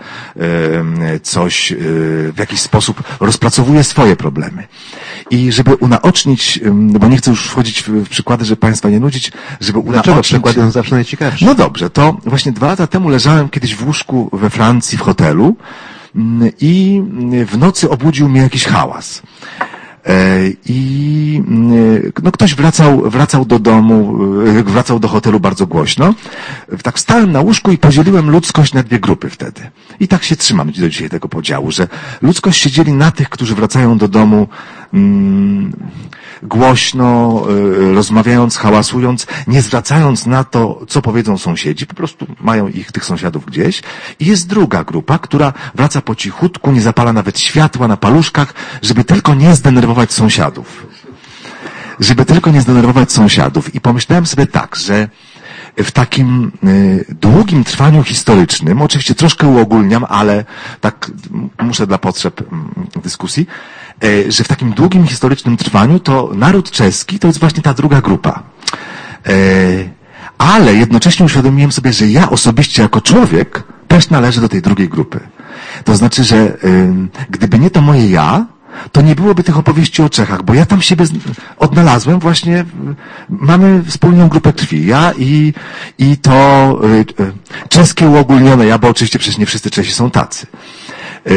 Speaker 11: coś w jakiś sposób rozpracowuję swoje problemy. I żeby unaocznić, bo nie chcę już wchodzić w przykłady, żeby Państwa nie nudzić, żeby unaocznić...
Speaker 8: Dlaczego przykłady są zawsze najciekawsze?
Speaker 11: No dobrze, to właśnie dwa lata temu leżałem kiedyś w łóżku we Francji w hotelu i w nocy obudził mnie jakiś hałas. I no, ktoś wracał, wracał do domu, wracał do hotelu bardzo głośno. Tak stałem na łóżku i podzieliłem ludzkość na dwie grupy wtedy. I tak się trzymam do dzisiaj tego podziału, że ludzkość się dzieli na tych, którzy wracają do domu mm, głośno, y, rozmawiając, hałasując, nie zwracając na to, co powiedzą sąsiedzi, po prostu mają ich, tych sąsiadów gdzieś. I jest druga grupa, która wraca po cichutku, nie zapala nawet światła na paluszkach, żeby tylko nie zdenerwować sąsiadów. Żeby tylko nie zdenerwować sąsiadów. I pomyślałem sobie tak, że w takim y, długim trwaniu historycznym, oczywiście troszkę uogólniam, ale tak muszę dla potrzeb y, dyskusji, y, że w takim długim historycznym trwaniu to naród czeski to jest właśnie ta druga grupa. Y, ale jednocześnie uświadomiłem sobie, że ja osobiście jako człowiek też należę do tej drugiej grupy. To znaczy, że y, gdyby nie to moje ja, to nie byłoby tych opowieści o Czechach, bo ja tam siebie odnalazłem właśnie, mamy wspólną grupę krwi, ja i, i to y, y, czeskie uogólnione ja, bo oczywiście przecież nie wszyscy Czesi są tacy. Y,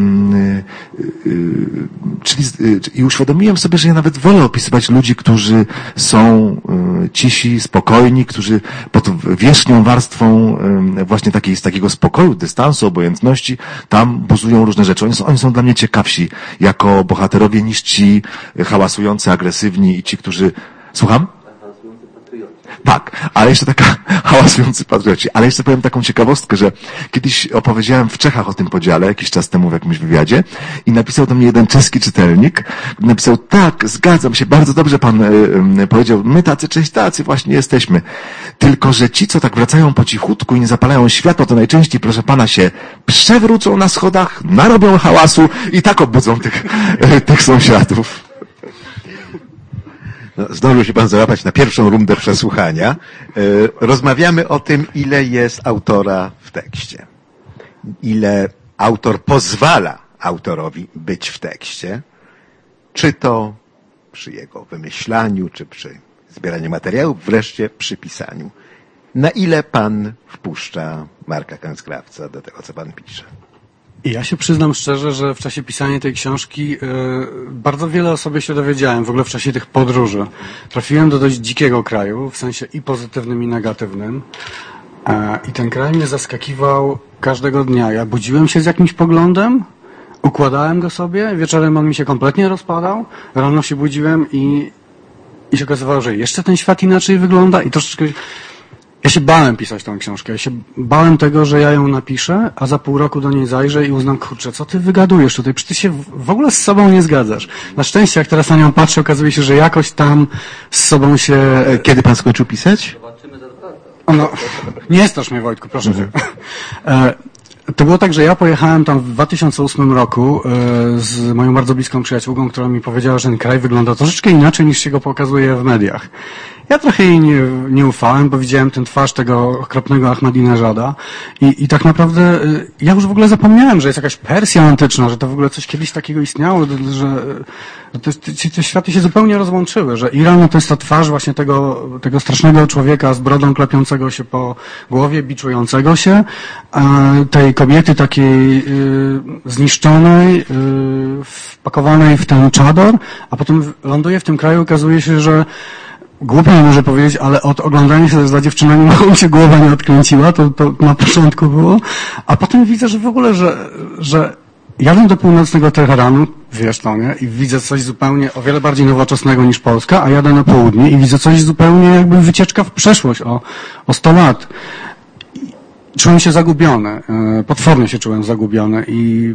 Speaker 11: y, y, czyli y, i uświadomiłem sobie, że ja nawet wolę opisywać ludzi, którzy są y, cisi, spokojni, którzy pod wierzchnią warstwą y, właśnie takiej, z takiego spokoju, dystansu, obojętności, tam buzują różne rzeczy. Oni są, oni są dla mnie ciekawsi jako bohaterowie niż ci hałasujący, agresywni i ci, którzy... Słucham? Tak, ale jeszcze taka hałasujący patrioci. Ale jeszcze powiem taką ciekawostkę, że kiedyś opowiedziałem w Czechach o tym podziale, jakiś czas temu w jakimś wywiadzie i napisał do mnie jeden czeski czytelnik, napisał, tak, zgadzam się, bardzo dobrze pan y, powiedział, my tacy Czesi tacy właśnie jesteśmy. Tylko, że ci, co tak wracają po cichutku i nie zapalają światła, to najczęściej, proszę pana, się przewrócą na schodach, narobią hałasu i tak obudzą tych, y, tych sąsiadów.
Speaker 8: No, zdążył się pan załapać na pierwszą rundę przesłuchania. Rozmawiamy o tym, ile jest autora w tekście. ile autor pozwala autorowi być w tekście, czy to przy jego wymyślaniu, czy przy zbieraniu materiałów, wreszcie przy pisaniu. Na ile pan wpuszcza Marka Kęskrawca do tego, co pan pisze?
Speaker 6: I ja się przyznam szczerze, że w czasie pisania tej książki yy, bardzo wiele o sobie się dowiedziałem, w ogóle w czasie tych podróży. Trafiłem do dość dzikiego kraju, w sensie i pozytywnym, i negatywnym. Yy, I ten kraj mnie zaskakiwał każdego dnia. Ja budziłem się z jakimś poglądem, układałem go sobie, wieczorem on mi się kompletnie rozpadał, rano się budziłem i, i się okazywało, że jeszcze ten świat inaczej wygląda i troszeczkę... Ja się bałem pisać tą książkę. Ja się bałem tego, że ja ją napiszę, a za pół roku do niej zajrzę i uznam, kurczę, co ty wygadujesz tutaj? Przecież ty się w ogóle z sobą nie zgadzasz. Na szczęście, jak teraz na nią patrzę, okazuje się, że jakoś tam z sobą się...
Speaker 8: Kiedy pan skończył pisać?
Speaker 6: No, nie strasz mnie, Wojtku, proszę cię. To było tak, że ja pojechałem tam w dwa tysiące ósmym roku z moją bardzo bliską przyjaciółką, która mi powiedziała, że ten kraj wygląda troszeczkę inaczej niż się go pokazuje w mediach. Ja trochę jej nie, nie ufałem, bo widziałem tę twarz tego okropnego Ahmadinejada i, i tak naprawdę ja już w ogóle zapomniałem, że jest jakaś Persja antyczna, że to w ogóle coś kiedyś takiego istniało, że, że te, te, te światy się zupełnie rozłączyły, że Iran to jest ta twarz właśnie tego, tego strasznego człowieka z brodą klepiącego się po głowie, biczującego się, tej kobiety takiej y, zniszczonej, y, wpakowanej w ten czador, a potem ląduje w tym kraju, okazuje się, że głupio mi może powiedzieć, ale od oglądania się za dziewczynami mi się głowa nie odkręciła, to, to na początku było, a potem widzę, że w ogóle, że, że jadę do północnego Teheranu w Esztonie i widzę coś zupełnie o wiele bardziej nowoczesnego niż Polska, a jadę na południe i widzę coś zupełnie jakby wycieczka w przeszłość o, o sto lat. Czułem się zagubiony, potwornie się czułem zagubiony i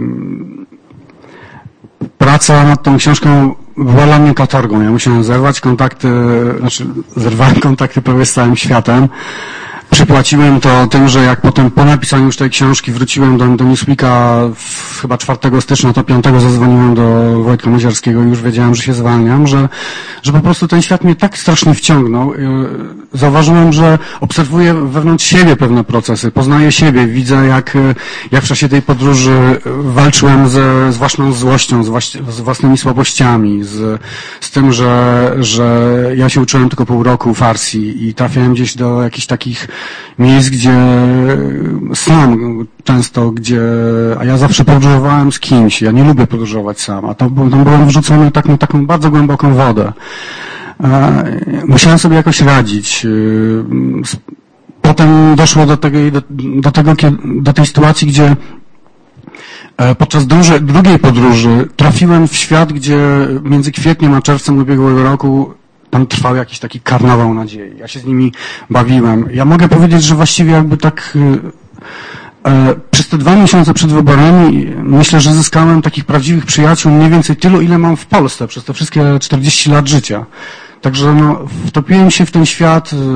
Speaker 6: praca nad tą książką była dla mnie katorgą. Ja musiałem zerwać kontakty, znaczy zerwałem kontakty prawie z całym światem. Przypłaciłem to tym, że jak potem po napisaniu już tej książki wróciłem do, do Newsweeka w, chyba czwartego stycznia, to piątego zadzwoniłem do Wojtka Maziarskiego i już wiedziałem, że się zwalniam, że, że po prostu ten świat mnie tak strasznie wciągnął. Zauważyłem, że obserwuję wewnątrz siebie pewne procesy, poznaję siebie, widzę jak, jak w czasie tej podróży walczyłem ze, z własną złością, z, właś, z własnymi słabościami, z, z tym, że, że ja się uczyłem tylko pół roku Farsi i trafiałem gdzieś do jakichś takich miejsc, gdzie sam często, gdzie, a ja zawsze podróżowałem z kimś, ja nie lubię podróżować sam, a tam, tam byłem wrzucony tak, na taką bardzo głęboką wodę. Musiałem sobie jakoś radzić. Potem doszło do tego, do, do tego, do tej sytuacji, gdzie podczas duże, drugiej podróży trafiłem w świat, gdzie między kwietniem a czerwcem ubiegłego roku tam trwał jakiś taki karnawał nadziei. Ja się z nimi bawiłem. Ja mogę powiedzieć, że właściwie jakby tak e, przez te dwa miesiące przed wyborami myślę, że zyskałem takich prawdziwych przyjaciół mniej więcej tylu, ile mam w Polsce przez te wszystkie czterdzieści lat życia. Także no, wtopiłem się w ten świat. E,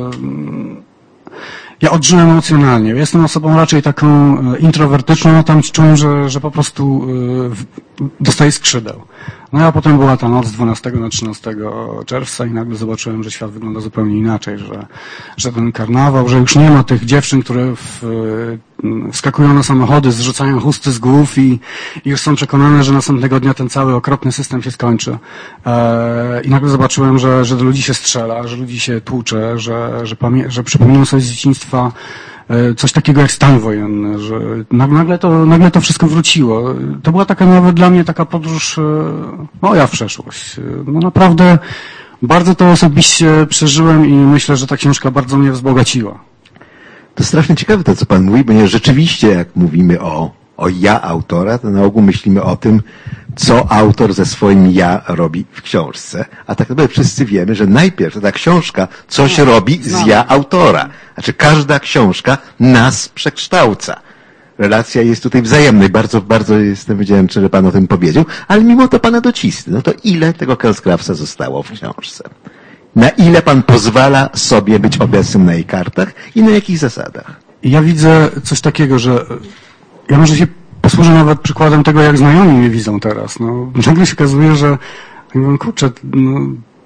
Speaker 6: ja odżyłem emocjonalnie. Jestem osobą raczej taką introwertyczną, a tam czułem, że, że po prostu e, dostaję skrzydeł. No a potem była ta noc z dwunastego na trzynastego czerwca i nagle zobaczyłem, że świat wygląda zupełnie inaczej, że, że ten karnawał, że już nie ma tych dziewczyn, które w, wskakują na samochody, zrzucają chusty z głów i, i już są przekonane, że następnego dnia ten cały okropny system się skończy. E, I nagle zobaczyłem, że, że do ludzi się strzela, że ludzi się tłucze, że, że, pamię- że przypominam sobie z dzieciństwa coś takiego jak stan wojenny, że nagle to, nagle to wszystko wróciło. To była taka nawet dla mnie taka podróż moja w przeszłość. No naprawdę bardzo to osobiście przeżyłem i myślę, że ta książka bardzo mnie wzbogaciła.
Speaker 8: To strasznie ciekawe to, co pan mówi, ponieważ rzeczywiście jak mówimy o, o ja autora, to na ogół myślimy o tym, co autor ze swoim ja robi w książce. A tak naprawdę wszyscy wiemy, że najpierw ta książka coś no, robi z no. ja autora. Znaczy każda książka nas przekształca. Relacja jest tutaj wzajemna i bardzo, bardzo jestem wdzięczny, że pan o tym powiedział, ale mimo to pana docisny. No to ile tego Kęskrawca zostało w książce? Na ile pan pozwala sobie być obecnym na jej kartach i na jakich zasadach?
Speaker 6: Ja widzę coś takiego, że ja może się posłużę nawet przykładem tego, jak znajomi mnie widzą teraz. No, nagle się okazuje, że mówią, kurczę, no,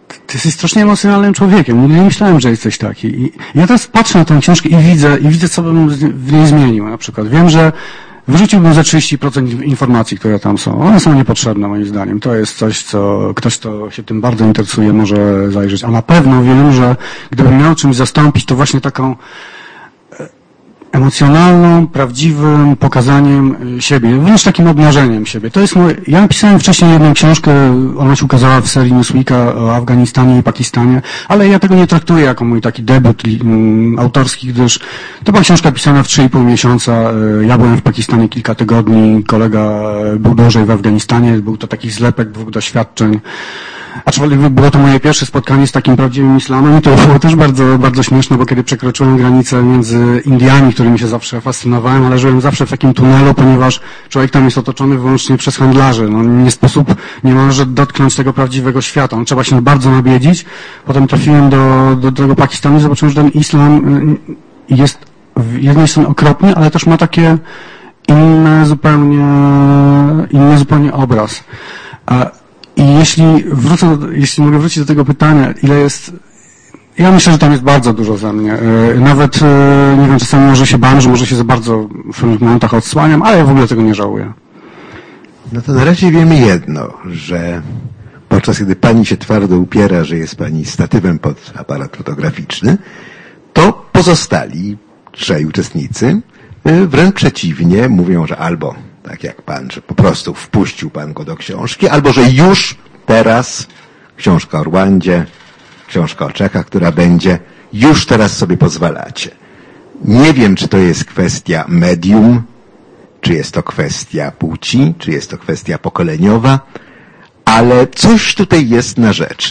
Speaker 6: ty jesteś strasznie emocjonalnym człowiekiem. Nigdy nie myślałem, że jesteś taki. I ja teraz patrzę na tę książkę i widzę, i widzę, co bym w niej zmienił. Na przykład wiem, że wyrzuciłbym ze trzydzieści procent informacji, które tam są. One są niepotrzebne moim zdaniem. To jest coś, co ktoś, kto się tym bardzo interesuje, może zajrzeć. A na pewno wiem, że gdybym miał czymś zastąpić, to właśnie taką emocjonalną, prawdziwym pokazaniem siebie, wręcz takim obnażeniem siebie. To jest moje... Ja napisałem wcześniej jedną książkę, ona się ukazała w serii Newsweeka o Afganistanie i Pakistanie, ale ja tego nie traktuję jako mój taki debiut um, autorski, gdyż to była książka pisana w trzy i pół miesiąca. Ja byłem w Pakistanie kilka tygodni, kolega był dłużej w Afganistanie, był to taki zlepek dwóch doświadczeń. Aczkolwiek było to moje pierwsze spotkanie z takim prawdziwym islamem i to było też bardzo, bardzo śmieszne, bo kiedy przekroczyłem granicę między Indiami, którymi się zawsze fascynowałem, ale żyłem zawsze w takim tunelu, ponieważ człowiek tam jest otoczony wyłącznie przez handlarzy. No, nie sposób nie może dotknąć tego prawdziwego świata. No, trzeba się bardzo nabiedzić. Potem trafiłem do, do tego Pakistanu i zobaczyłem, że ten islam jest z jednej strony okropny, ale też ma takie inne zupełnie, inny zupełnie obraz. I jeśli wrócę, jeśli mogę wrócić do tego pytania, ile jest, ja myślę, że tam jest bardzo dużo ze mnie. Nawet, nie wiem, czasami może się bałem, że może się za bardzo w pewnych momentach odsłaniam, ale ja w ogóle tego nie żałuję.
Speaker 8: No to na razie wiemy jedno, że podczas kiedy pani się twardo upiera, że jest pani statywem pod aparat fotograficzny, to pozostali trzej uczestnicy wręcz przeciwnie mówią, że albo tak jak pan, że po prostu wpuścił pan go do książki, albo że już teraz książka o Rwandzie, książka o Czechach, która będzie, już teraz sobie pozwalacie. Nie wiem, czy to jest kwestia medium, czy jest to kwestia płci, czy jest to kwestia pokoleniowa, ale coś tutaj jest na rzeczy.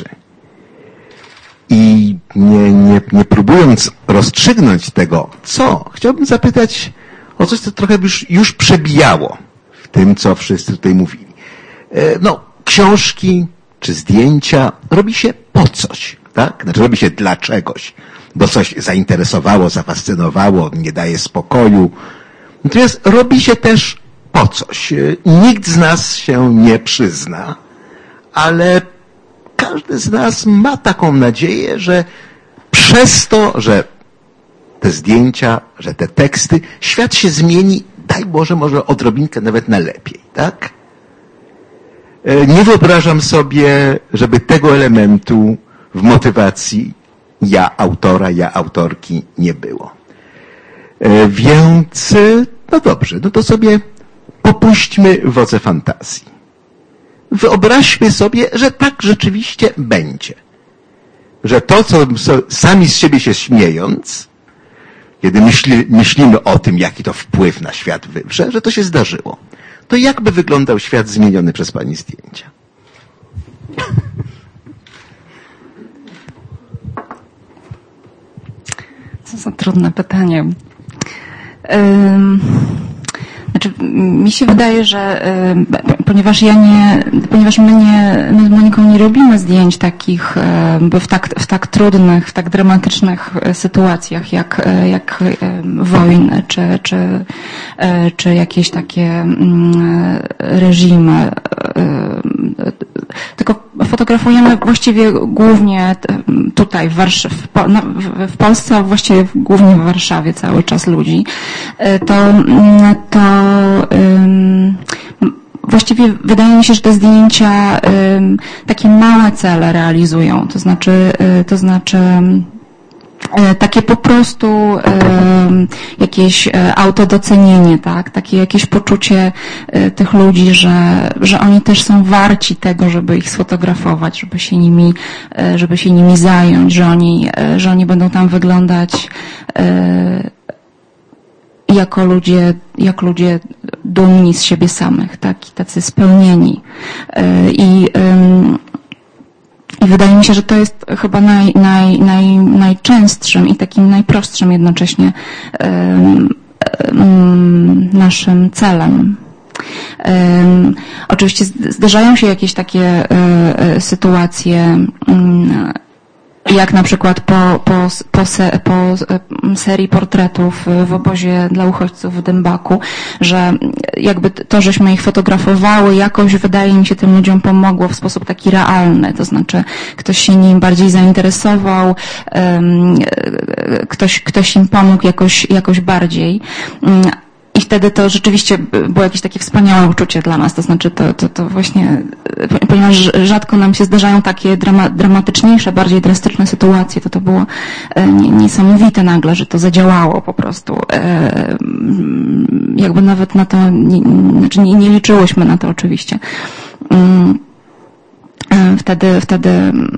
Speaker 8: I nie, nie, nie próbując rozstrzygnąć tego, co, chciałbym zapytać o coś, co trochę już, już przebijało w tym, co wszyscy tutaj mówili. No, książki czy zdjęcia robi się po coś, tak? Znaczy robi się dla czegoś, bo coś zainteresowało, zafascynowało, nie daje spokoju. Natomiast robi się też po coś. Nikt z nas się nie przyzna, ale każdy z nas ma taką nadzieję, że przez to, że te zdjęcia, że te teksty, świat się zmieni, daj Boże, może odrobinkę nawet na lepiej, tak? Nie wyobrażam sobie, żeby tego elementu w motywacji ja autora, ja autorki nie było. Więc, no dobrze, no to sobie popuśćmy wodze fantazji. Wyobraźmy sobie, że tak rzeczywiście będzie. Że to, co sami z siebie się śmiejąc, kiedy myśli, myślimy o tym, jaki to wpływ na świat wywrze, że to się zdarzyło. To jakby wyglądał świat zmieniony przez pani zdjęcia?
Speaker 9: Co za trudne pytanie. Um, znaczy, mi się wydaje, że um, ponieważ ja nie, ponieważ my nie, my z Moniką nie robimy zdjęć takich um, w tak, w tak trudnych, w tak dramatycznych sytuacjach jak, jak um, wojny, czy, czy, czy jakieś takie um, reżimy. Um, tylko fotografujemy właściwie głównie tutaj w, Warsz- w, po, no, w, w Polsce, a właściwie głównie w Warszawie cały czas ludzi. To, to um, właściwie wydaje mi się, że te zdjęcia um, takie małe cele realizują. To znaczy, to znaczy takie po prostu um, jakieś autodocenienie, tak? Takie jakieś poczucie um, tych ludzi, że, że oni też są warci tego, żeby ich sfotografować, żeby się nimi, um, żeby się nimi zająć, że oni, um, że oni będą tam wyglądać um, jako ludzie, jak ludzie dumni z siebie samych, tak? I tacy spełnieni. Um, I um, I wydaje mi się, że to jest chyba naj, naj, naj, najczęstszym i takim najprostszym jednocześnie um, um, naszym celem. Um, oczywiście zdarzają się jakieś takie um, sytuacje, um, jak na przykład po, po, po, se, po serii portretów w obozie dla uchodźców w Dębaku, że jakby to, żeśmy ich fotografowały, jakoś wydaje mi się tym ludziom pomogło w sposób taki realny, to znaczy ktoś się nim bardziej zainteresował, ktoś, ktoś im pomógł jakoś, jakoś bardziej. I wtedy to rzeczywiście było jakieś takie wspaniałe uczucie dla nas, to znaczy to, to, to właśnie, ponieważ rzadko nam się zdarzają takie drama, dramatyczniejsze, bardziej drastyczne sytuacje, to to było niesamowite nagle, że to zadziałało po prostu. Jakby nawet na to, nie, znaczy nie, nie liczyłyśmy na to oczywiście. Wtedy, wtedy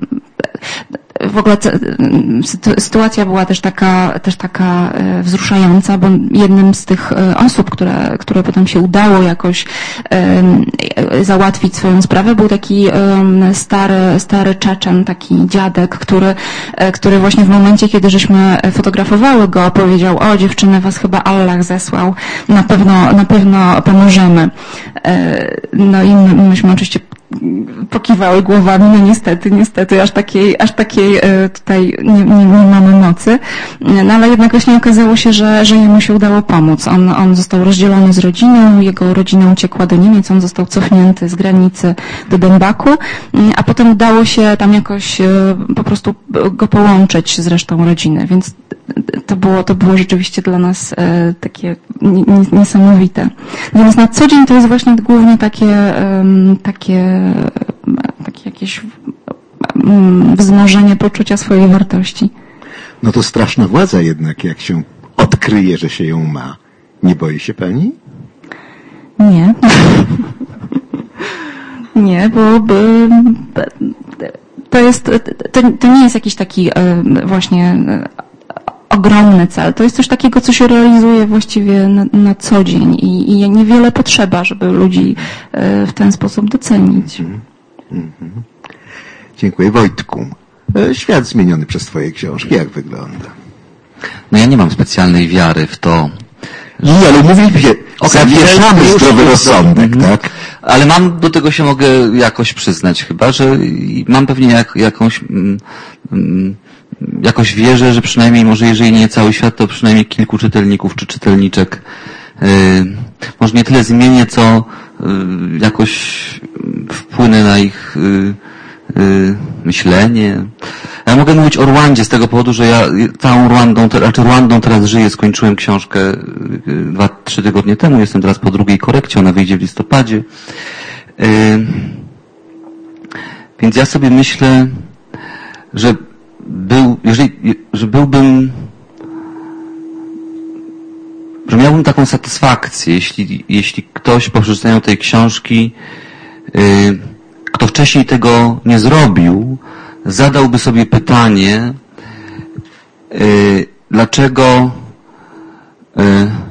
Speaker 9: w ogóle sytuacja była też taka, też taka wzruszająca, bo jednym z tych osób, które, które potem się udało jakoś załatwić swoją sprawę, był taki stary, stary Czeczen, taki dziadek, który, który właśnie w momencie, kiedy żeśmy fotografowały go, powiedział: o dziewczyny, was chyba Allah zesłał, na pewno, na pewno pomożemy. No i myśmy oczywiście pokiwały głowami, no niestety, niestety, aż takiej, aż takiej tutaj nie, nie, nie mamy mocy, no ale jednak właśnie okazało się, że, że jemu się udało pomóc. On, on został rozdzielony z rodziną, jego rodzina uciekła do Niemiec, on został cofnięty z granicy do Dębaku, a potem udało się tam jakoś po prostu go połączyć z resztą rodziny, więc to było, to było rzeczywiście dla nas takie niesamowite. Natomiast na co dzień to jest właśnie głównie takie, takie, takie jakieś wzmożenie poczucia swojej wartości.
Speaker 8: No to straszna władza jednak, jak się odkryje, że się ją ma. Nie boi się pani?
Speaker 9: Nie. Nie, bo, bo to jest, to, to nie jest jakiś taki właśnie ogromny cel. To jest coś takiego, co się realizuje właściwie na, na co dzień i, i niewiele potrzeba, żeby ludzi w ten sposób docenić. Mm, mm, mm.
Speaker 8: Dziękuję. Wojtku, świat zmieniony przez twoje książki, jak wygląda?
Speaker 10: No ja nie mam specjalnej wiary w to.
Speaker 8: Że... Nie, ale mówiliśmy, okay, zawieszamy zdrowy rozsądek, tak?
Speaker 10: Ale mam, do tego się mogę jakoś przyznać chyba, że mam pewnie jak, jakąś... Mm, mm, jakoś wierzę, że przynajmniej, może jeżeli nie cały świat, to przynajmniej kilku czytelników czy czytelniczek yy, może nie tyle zmienię, co yy, jakoś wpłynę na ich yy, yy, myślenie. Ja mogę mówić o Rwandzie z tego powodu, że ja całą Rwandą, znaczy Rwandą teraz żyję, skończyłem książkę yy, dwa, trzy tygodnie temu, jestem teraz po drugiej korekcie, ona wyjdzie w listopadzie. Yy, więc ja sobie myślę, że był, jeżeli, że byłbym, że miałbym taką satysfakcję, jeśli, jeśli ktoś po przeczytaniu tej książki, yy, kto wcześniej tego nie zrobił, zadałby sobie pytanie, yy, dlaczego yy,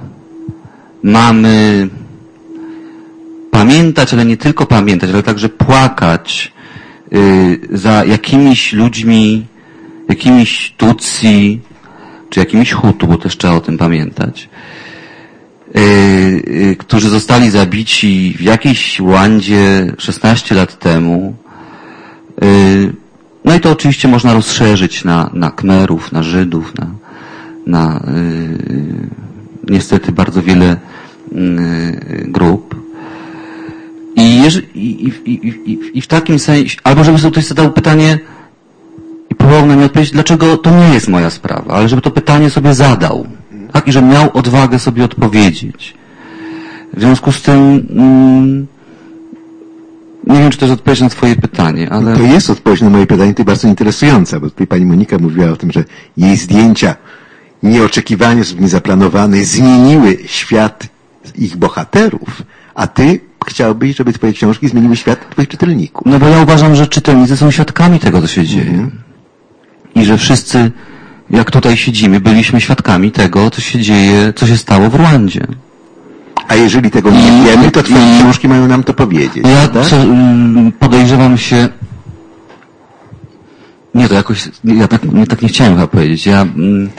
Speaker 10: mamy pamiętać, ale nie tylko pamiętać, ale także płakać yy, za jakimiś ludźmi, jakimiś Tutsi, czy jakimiś Hutu, bo też trzeba o tym pamiętać, yy, yy, którzy zostali zabici w jakiejś Rwandzie szesnaście lat temu. Yy, no i to oczywiście można rozszerzyć na, na Kmerów, na Żydów, na, na yy, niestety bardzo wiele yy, grup. I, i, i, i, i w takim sensie, albo żeby sobie ktoś zadał pytanie, i próbował na mnie odpowiedzieć, dlaczego to nie jest moja sprawa, ale żeby to pytanie sobie zadał, tak? I że miał odwagę sobie odpowiedzieć. W związku z tym mm, nie wiem, czy to jest odpowiedź na twoje pytanie, ale...
Speaker 8: To jest odpowiedź na moje pytanie, to bardzo interesująca, bo tutaj pani Monika mówiła o tym, że jej zdjęcia nieoczekiwanie, niezaplanowane zmieniły świat ich bohaterów, a ty chciałbyś, żeby twoje książki zmieniły świat twoich czytelników.
Speaker 10: No bo ja uważam, że czytelnicy są świadkami tego, co się dzieje. Mm. I że wszyscy, jak tutaj siedzimy, byliśmy świadkami tego, co się dzieje, co się stało w Rwandzie.
Speaker 8: A jeżeli tego nie wiemy, to twoje I, książki mają nam to powiedzieć.
Speaker 10: Ja tak? co, podejrzewam się... Nie, to jakoś... Ja tak nie, tak nie chciałem chyba powiedzieć. Ja... Mm,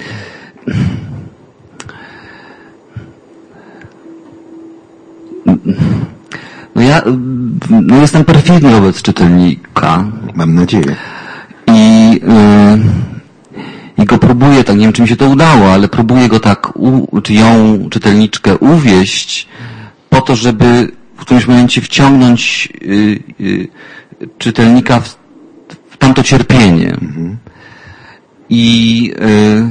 Speaker 10: No ja no jestem perfidny wobec czytelnika.
Speaker 8: Mam nadzieję.
Speaker 10: I yy, i go próbuję, tak nie wiem, czy mi się to udało, ale próbuję go tak, u, czy ją, czytelniczkę uwieść po to, żeby w którymś momencie wciągnąć yy, yy, czytelnika w, w tamto cierpienie. Mhm. I yy,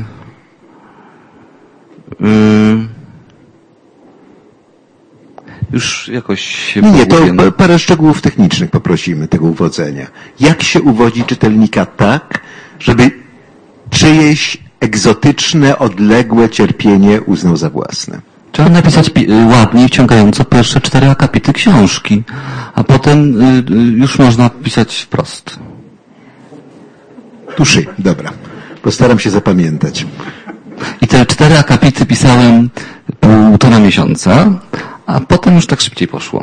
Speaker 10: yy, już jakoś się
Speaker 8: Nie, nie, to
Speaker 10: pogubię.
Speaker 8: parę szczegółów technicznych poprosimy tego uwodzenia. Jak się uwodzi czytelnika tak, żeby czyjeś egzotyczne, odległe cierpienie uznał za własne?
Speaker 10: Trzeba napisać ładnie i wciągająco pierwsze cztery akapity książki, a potem y, y, już można pisać wprost.
Speaker 8: Tuszy, dobra. Postaram się zapamiętać.
Speaker 10: I te cztery akapity pisałem półtora miesiąca, a potem już tak szybciej poszło.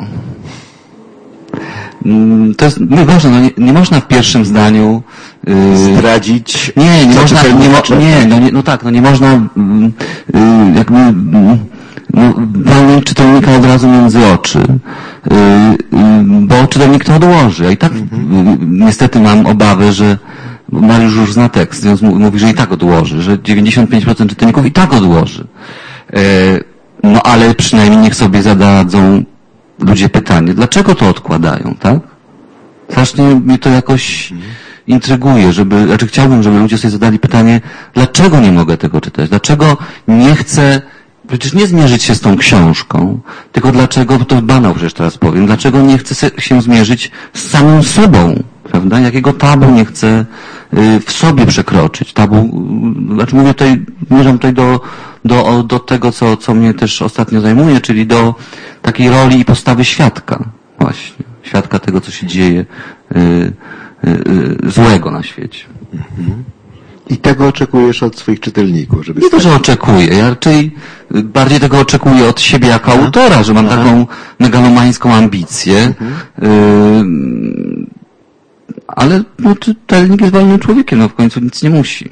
Speaker 10: To jest ważne, no nie, nie można w pierwszym zdaniu yy,
Speaker 8: zdradzić.
Speaker 10: Nie, nie można, nie, mo, nie, no, nie, no tak, no nie można yy, jakby no, walnąć czytelnika od razu między oczy, yy, yy, bo czytelnik to odłoży. A i tak mhm. yy, niestety mam obawę, że Mariusz już zna tekst, więc mówi, że i tak odłoży, że dziewięćdziesiąt pięć procent czytelników i tak odłoży. Yy, no ale przynajmniej niech sobie zadadzą ludzie pytanie, dlaczego to odkładają, tak? Strasznie mnie to jakoś intryguje, żeby, znaczy chciałbym, żeby ludzie sobie zadali pytanie, dlaczego nie mogę tego czytać? Dlaczego nie chcę, przecież nie zmierzyć się z tą książką, tylko dlaczego, to banał przecież teraz powiem, dlaczego nie chcę się zmierzyć z samym sobą, prawda? Jakiego tabu nie chcę w sobie przekroczyć? Tabu, znaczy mówię tutaj, zmierzam tutaj do, do, do tego, co, co mnie też ostatnio zajmuje, czyli do takiej roli i postawy świadka. Właśnie. Świadka tego, co się dzieje y, y, y, złego na świecie.
Speaker 8: Mhm. I tego oczekujesz od swoich czytelników, żeby...
Speaker 10: Nie to, że oczekuję. Ja raczej bardziej tego oczekuję od siebie jako Aha. autora, że mam Aha. taką megalomańską ambicję. Mhm. Y, ale no, czytelnik jest wolnym człowiekiem, no w końcu nic nie musi.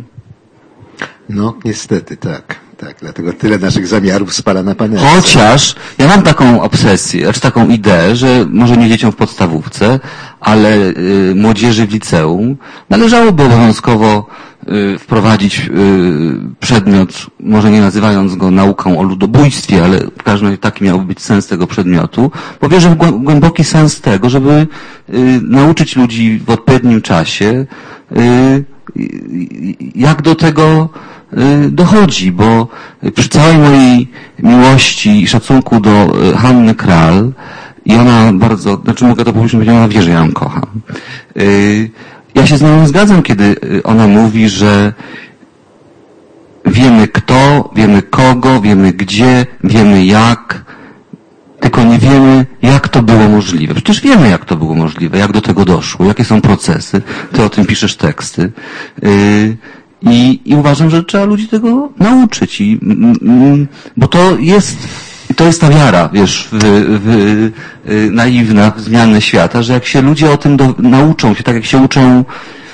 Speaker 8: No, niestety, tak. Tak, dlatego tyle naszych zamiarów spala na panelce.
Speaker 10: Chociaż ja mam taką obsesję, znaczy taką ideę, że może nie dzieciom w podstawówce, ale y, młodzieży w liceum należałoby obowiązkowo y, wprowadzić y, przedmiot, może nie nazywając go nauką o ludobójstwie, ale w każdym razie taki miałby być sens tego przedmiotu, bo wierzę w głęboki sens tego, żeby y, nauczyć ludzi w odpowiednim czasie, y, jak do tego dochodzi, bo przy całej mojej miłości i szacunku do Hanny Kral, i ona bardzo, znaczy mogę to publicznie powiedzieć, ona wie, że ja ją kocham. Ja się z nią zgadzam, kiedy ona mówi, że wiemy kto, wiemy kogo, wiemy gdzie, wiemy jak, tylko nie wiemy, jak to było możliwe. Przecież wiemy, jak to było możliwe, jak do tego doszło, jakie są procesy. Ty o tym piszesz teksty. I, i uważam, że trzeba ludzi tego nauczyć. I, mm, bo to jest, to jest ta wiara, wiesz, w, w, w, naiwna w zmianę świata, że jak się ludzie o tym do, nauczą się, tak jak się uczą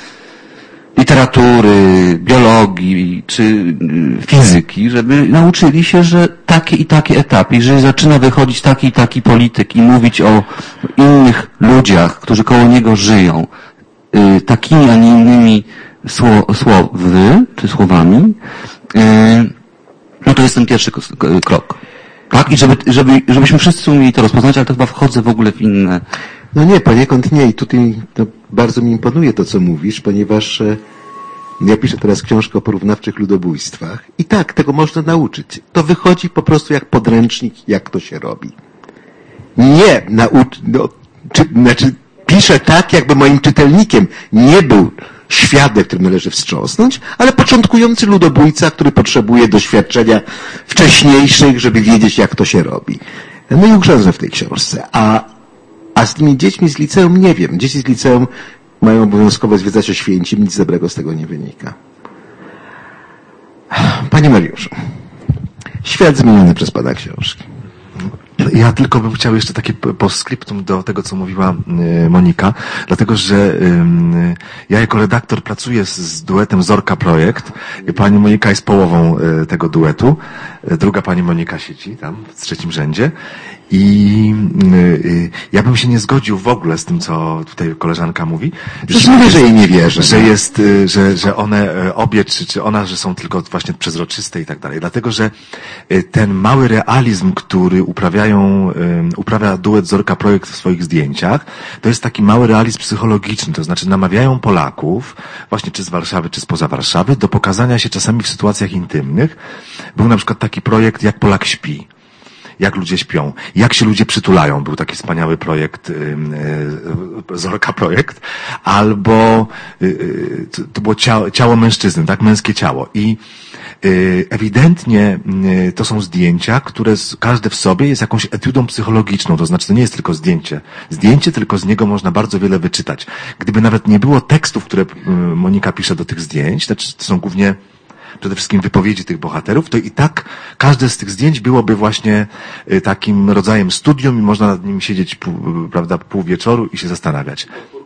Speaker 10: literatury, biologii czy fizyki, żeby nauczyli się, że takie i takie etapy, jeżeli zaczyna wychodzić taki i taki polityk i mówić o innych ludziach, którzy koło niego żyją, y, takimi, a nie innymi sło, słowy, czy słowami, y, no to jest ten pierwszy krok. Tak? I żeby, żeby, żebyśmy wszyscy umieli to rozpoznać, ale to chyba wchodzę w ogóle w inne.
Speaker 8: No nie, poniekąd nie. I tutaj to bardzo mi imponuje to, co mówisz, ponieważ e, ja piszę teraz książkę o porównawczych ludobójstwach i tak, tego można nauczyć. To wychodzi po prostu jak podręcznik, jak to się robi. Nie nauczy, no, czy, znaczy piszę tak, jakby moim czytelnikiem nie był świadek, którym należy wstrząsnąć, ale początkujący ludobójca, który potrzebuje doświadczenia wcześniejszych, żeby wiedzieć, jak to się robi. No i ugrzęzłem w tej książce. A, a z tymi dziećmi z liceum nie wiem. Dzieci z liceum mają obowiązkowo zwiedzać Oświęcim, nic dobrego z tego nie wynika. Panie Mariuszu, świat zmieniony przez Pana książki.
Speaker 11: ja tylko bym chciał jeszcze takie postscriptum do tego, co mówiła Monika, dlatego, że ja jako redaktor pracuję z, z duetem Zorka Projekt. Pani Monika jest połową tego duetu, druga pani Monika siedzi tam w trzecim rzędzie. I y, ja bym się nie zgodził w ogóle z tym, co tutaj koleżanka mówi.
Speaker 8: Że, mówię, że jej nie wierzę.
Speaker 11: Że jest, y, że, że one, obie, czy, czy ona, że są tylko właśnie przezroczyste i tak dalej. Dlatego, że y, ten mały realizm, który uprawiają, y, uprawia duet Zorka Projekt w swoich zdjęciach, to jest taki mały realizm psychologiczny. To znaczy namawiają Polaków, właśnie czy z Warszawy, czy spoza Warszawy, do pokazania się czasami w sytuacjach intymnych. Był na przykład taki projekt, jak Polak śpi. Jak ludzie śpią, jak się ludzie przytulają. Był taki wspaniały projekt, yy, Zorka Projekt, albo yy, to, to było ciało, ciało mężczyzny, tak, męskie ciało. I yy, ewidentnie yy, to są zdjęcia, które z, każde w sobie jest jakąś etiudą psychologiczną, to znaczy to nie jest tylko zdjęcie. Zdjęcie, tylko z niego można bardzo wiele wyczytać. Gdyby nawet nie było tekstów, które yy, Monika pisze do tych zdjęć, znaczy to są głównie przede wszystkim wypowiedzi tych bohaterów, to i tak każde z tych zdjęć byłoby właśnie takim rodzajem studium i można nad nim siedzieć, pół, prawda, pół wieczoru i się zastanawiać.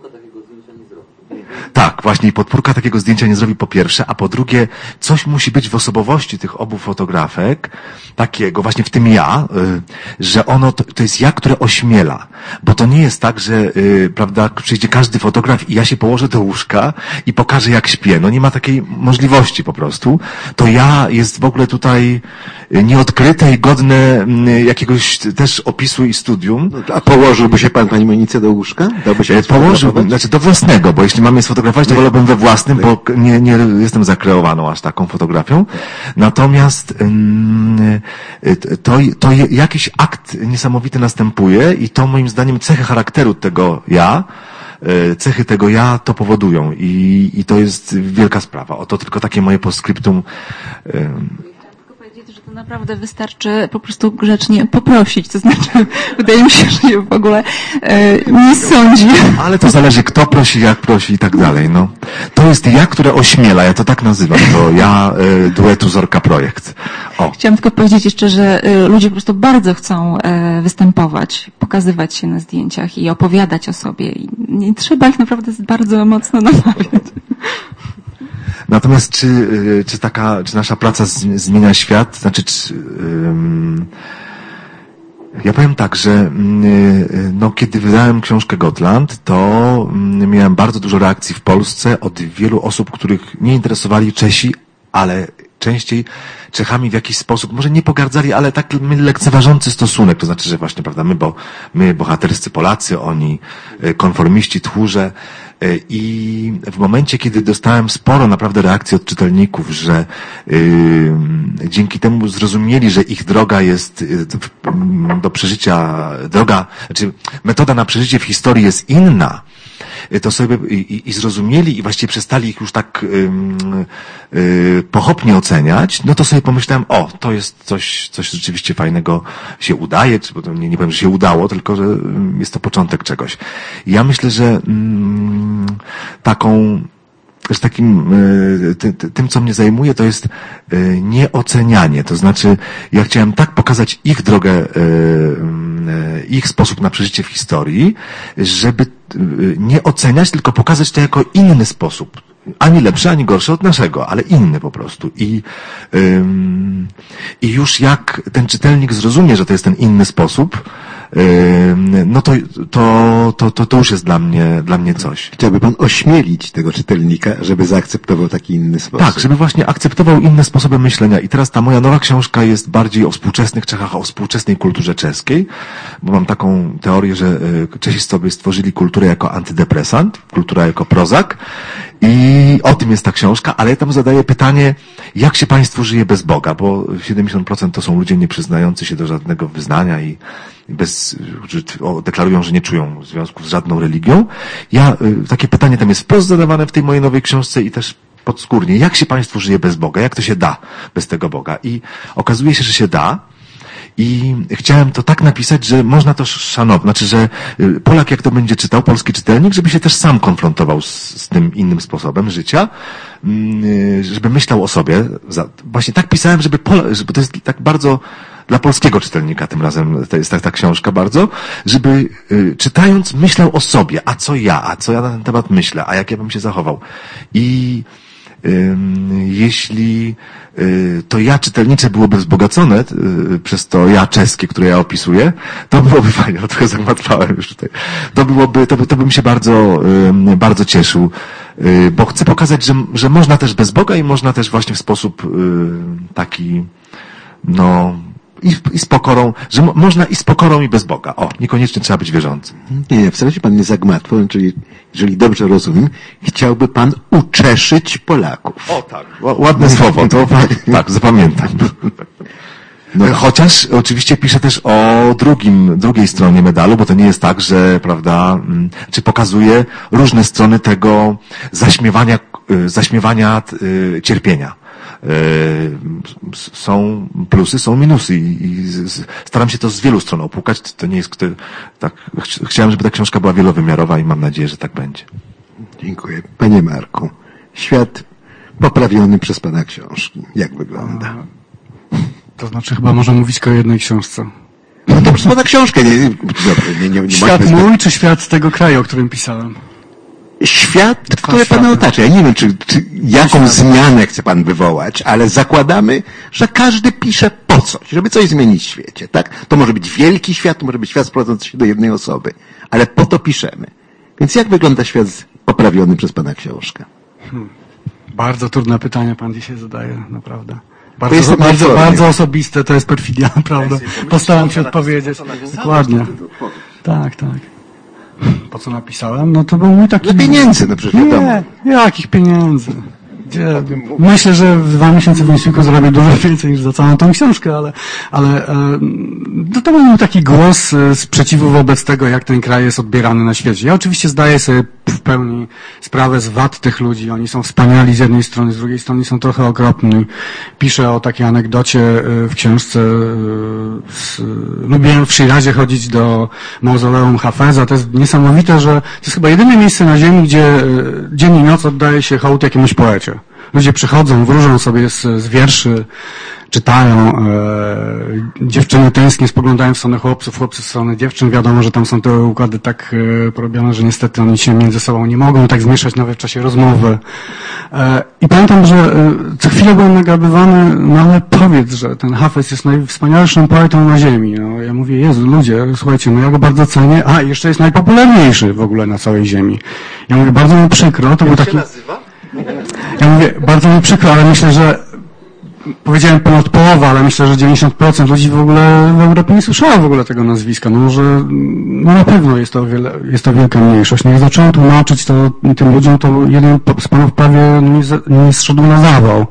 Speaker 11: Tak, właśnie i podpórka takiego zdjęcia nie zrobi po pierwsze, a po drugie coś musi być w osobowości tych obu fotografek, takiego właśnie w tym ja, y, że ono to, to jest ja, które ośmiela, bo to nie jest tak, że y, prawda, przyjdzie każdy fotograf i ja się położę do łóżka i pokażę jak śpię. No nie ma takiej możliwości po prostu. To ja jest w ogóle tutaj nieodkryte i godne y, jakiegoś też opisu i studium.
Speaker 8: No, a położyłby się pan pani Monice do łóżka? Dałby się
Speaker 11: Położyłbym, znaczy do własnego, bo jeśli mamy sfotografować, to wolałbym we własnym, bo nie, nie jestem zakreowaną aż taką fotografią. Natomiast to, to jakiś akt niesamowity następuje i to moim zdaniem cechy charakteru tego ja, cechy tego ja to powodują i, i to jest wielka sprawa. Oto tylko takie moje postscriptum.
Speaker 9: Że to naprawdę wystarczy po prostu grzecznie poprosić, to znaczy wydaje mi się, że się w ogóle e, nie sądzi.
Speaker 11: Ale to zależy kto prosi, jak prosi i tak dalej, no. To jest ja, które ośmiela, ja to tak nazywam, to ja e, duetu Zorka Projekt. O.
Speaker 9: Chciałam tylko powiedzieć jeszcze, że e, ludzie po prostu bardzo chcą e, występować, pokazywać się na zdjęciach i opowiadać o sobie i nie trzeba ich naprawdę bardzo mocno namawiać.
Speaker 11: Natomiast czy, czy taka, czy nasza praca zmienia świat? Znaczy, czy, um, ja powiem tak, że no, kiedy wydałem książkę Gotland, to miałem bardzo dużo reakcji w Polsce od wielu osób, których nie interesowali Czesi, ale częściej Czechami w jakiś sposób, może nie pogardzali, ale tak lekceważący stosunek, to znaczy, że właśnie, prawda, my, bo, my bohaterscy Polacy, oni konformiści, tchórze. I w momencie, kiedy dostałem sporo naprawdę reakcji od czytelników, że yy, dzięki temu zrozumieli, że ich droga jest yy, do przeżycia, droga, znaczy metoda na przeżycie w historii jest inna, to sobie i, i zrozumieli i właściwie przestali ich już tak yy, yy, pochopnie oceniać, no to sobie pomyślałem, o, to jest coś, coś rzeczywiście fajnego się udaje, czy, bo to nie, nie powiem, że się udało, tylko że jest to początek czegoś. I ja myślę, że yy, taką, że takim, ty, ty, tym, co mnie zajmuje, to jest nieocenianie. To znaczy, ja chciałem tak pokazać ich drogę, ich sposób na przeżycie w historii, żeby nie oceniać, tylko pokazać to jako inny sposób. Ani lepszy, ani gorszy od naszego, ale inny po prostu. I, ym, i już jak ten czytelnik zrozumie, że to jest ten inny sposób, no to, to, to, to, to już jest dla mnie, dla mnie coś.
Speaker 8: Chciałby pan ośmielić tego czytelnika, żeby zaakceptował taki inny sposób.
Speaker 11: Tak, żeby właśnie akceptował inne sposoby myślenia. I teraz ta moja nowa książka jest bardziej o współczesnych Czechach, o współczesnej kulturze czeskiej, bo mam taką teorię, że Czesi sobie stworzyli kulturę jako antydepresant, kultura jako prozak. I o tym jest ta książka, ale ja tam zadaję pytanie, jak się państwu żyje bez Boga, bo siedemdziesiąt procent to są ludzie nieprzyznający się do żadnego wyznania i bez, deklarują, że nie czują związku z żadną religią. Ja, takie pytanie tam jest wprost zadawane w tej mojej nowej książce i też podskórnie. Jak się państwu żyje bez Boga? Jak to się da bez tego Boga? I okazuje się, że się da. I chciałem to tak napisać, że można to szanować, znaczy, że Polak jak to będzie czytał, polski czytelnik, żeby się też sam konfrontował z, z tym innym sposobem życia, żeby myślał o sobie. Właśnie tak pisałem, żeby, Pol- żeby to jest tak bardzo dla polskiego czytelnika tym razem to jest ta, ta książka bardzo, żeby y, czytając myślał o sobie, a co ja, a co ja na ten temat myślę, a jak ja bym się zachował. I y, jeśli y, to ja czytelnicze byłoby wzbogacone y, przez to ja czeskie, które ja opisuję, to byłoby fajnie, no trochę zagmatwałem już tutaj. To byłoby, to, by, to bym się bardzo, y, bardzo cieszył, y, bo chcę pokazać, że, że można też bez Boga i można też właśnie w sposób y, taki, no, i, i z pokorą, że mo, można i z pokorą i bez Boga. O, niekoniecznie trzeba być wierzącym.
Speaker 8: Nie, nie, wcale się pan nie zagmatwał, czyli, jeżeli dobrze rozumiem, chciałby pan uczeszyć Polaków.
Speaker 11: O tak, ładne słowo, to tak, zapamiętam. No, chociaż oczywiście piszę też o drugim, drugiej stronie medalu, bo to nie jest tak, że, prawda, czy pokazuje różne strony tego zaśmiewania, zaśmiewania cierpienia. Są plusy, są minusy i staram się to z wielu stron opłukać. To nie jest, tak, chciałem, żeby ta książka była wielowymiarowa i mam nadzieję, że tak będzie.
Speaker 8: Dziękuję. Panie Marku, świat poprawiony przez pana książki. Jak wygląda?
Speaker 6: To znaczy chyba można mówić o jednej książce.
Speaker 8: No to przez pana książkę. Nie, nie, nie, nie
Speaker 6: świat mój czy świat tego kraju, o którym pisałem?
Speaker 8: Świat, który pana otacza. Ja nie wiem, czy, czy jaką zmianę chce pan wywołać, ale zakładamy, że każdy pisze po coś, żeby coś zmienić w świecie, tak? To może być wielki świat, to może być świat sprowadzący się do jednej osoby, ale po to piszemy. Więc jak wygląda świat poprawiony przez pana książkę?
Speaker 6: Hmm. Bardzo trudne pytanie pan dzisiaj zadaje, naprawdę. Bardzo, bardzo, bardzo osobiste, to jest perfidia, prawda? Postaram się odpowiedzieć. Dokładnie. Tak, tak. Po co napisałem? No to był mój taki...
Speaker 8: Dla pieniędzy, no przecież wiadomo.
Speaker 6: Nie, jakich pieniędzy? Gdzie? Myślę, że w dwa miesiące w Instytucie zrobię dużo więcej niż za całą tą książkę, ale, ale e, to był taki głos sprzeciwu wobec tego, jak ten kraj jest odbierany na świecie. Ja oczywiście zdaję sobie w pełni sprawę z wad tych ludzi. Oni są wspaniali z jednej strony, z drugiej strony są trochę okropni. Piszę o takiej anegdocie w książce. Z, lubiłem w Shirazie chodzić do mauzoleum Hafeza. To jest niesamowite, że to jest chyba jedyne miejsce na ziemi, gdzie dzień i noc oddaje się hołd jakiemuś poecie. Ludzie przychodzą, wróżą sobie z, z wierszy, czytają, e, dziewczyny tęsknie spoglądają w stronę chłopców, chłopcy w stronę dziewczyn. Wiadomo, że tam są te układy tak e, porobione, że niestety oni się między sobą nie mogą tak zmieszać nawet w czasie rozmowy. E, I pamiętam, że e, co chwilę byłem nagabywany, no ale powiedz, że ten Hafez jest najwspanialszym poetą na ziemi. No, ja mówię, Jezu, ludzie, słuchajcie, no ja go bardzo cenię, a jeszcze jest najpopularniejszy w ogóle na całej ziemi. Ja mówię, bardzo mi przykro, to był taki... Ja mówię, bardzo mi przykro, ale myślę, że powiedziałem ponad połowa, ale myślę, że dziewięćdziesiąt procent ludzi w ogóle w Europie nie słyszało w ogóle tego nazwiska. No może, no na pewno jest to wiele, jest to wielka mniejszość. No jak zacząłem tłumaczyć to tym ludziom, to jeden z panów prawie nie, nie zszedł na zawał.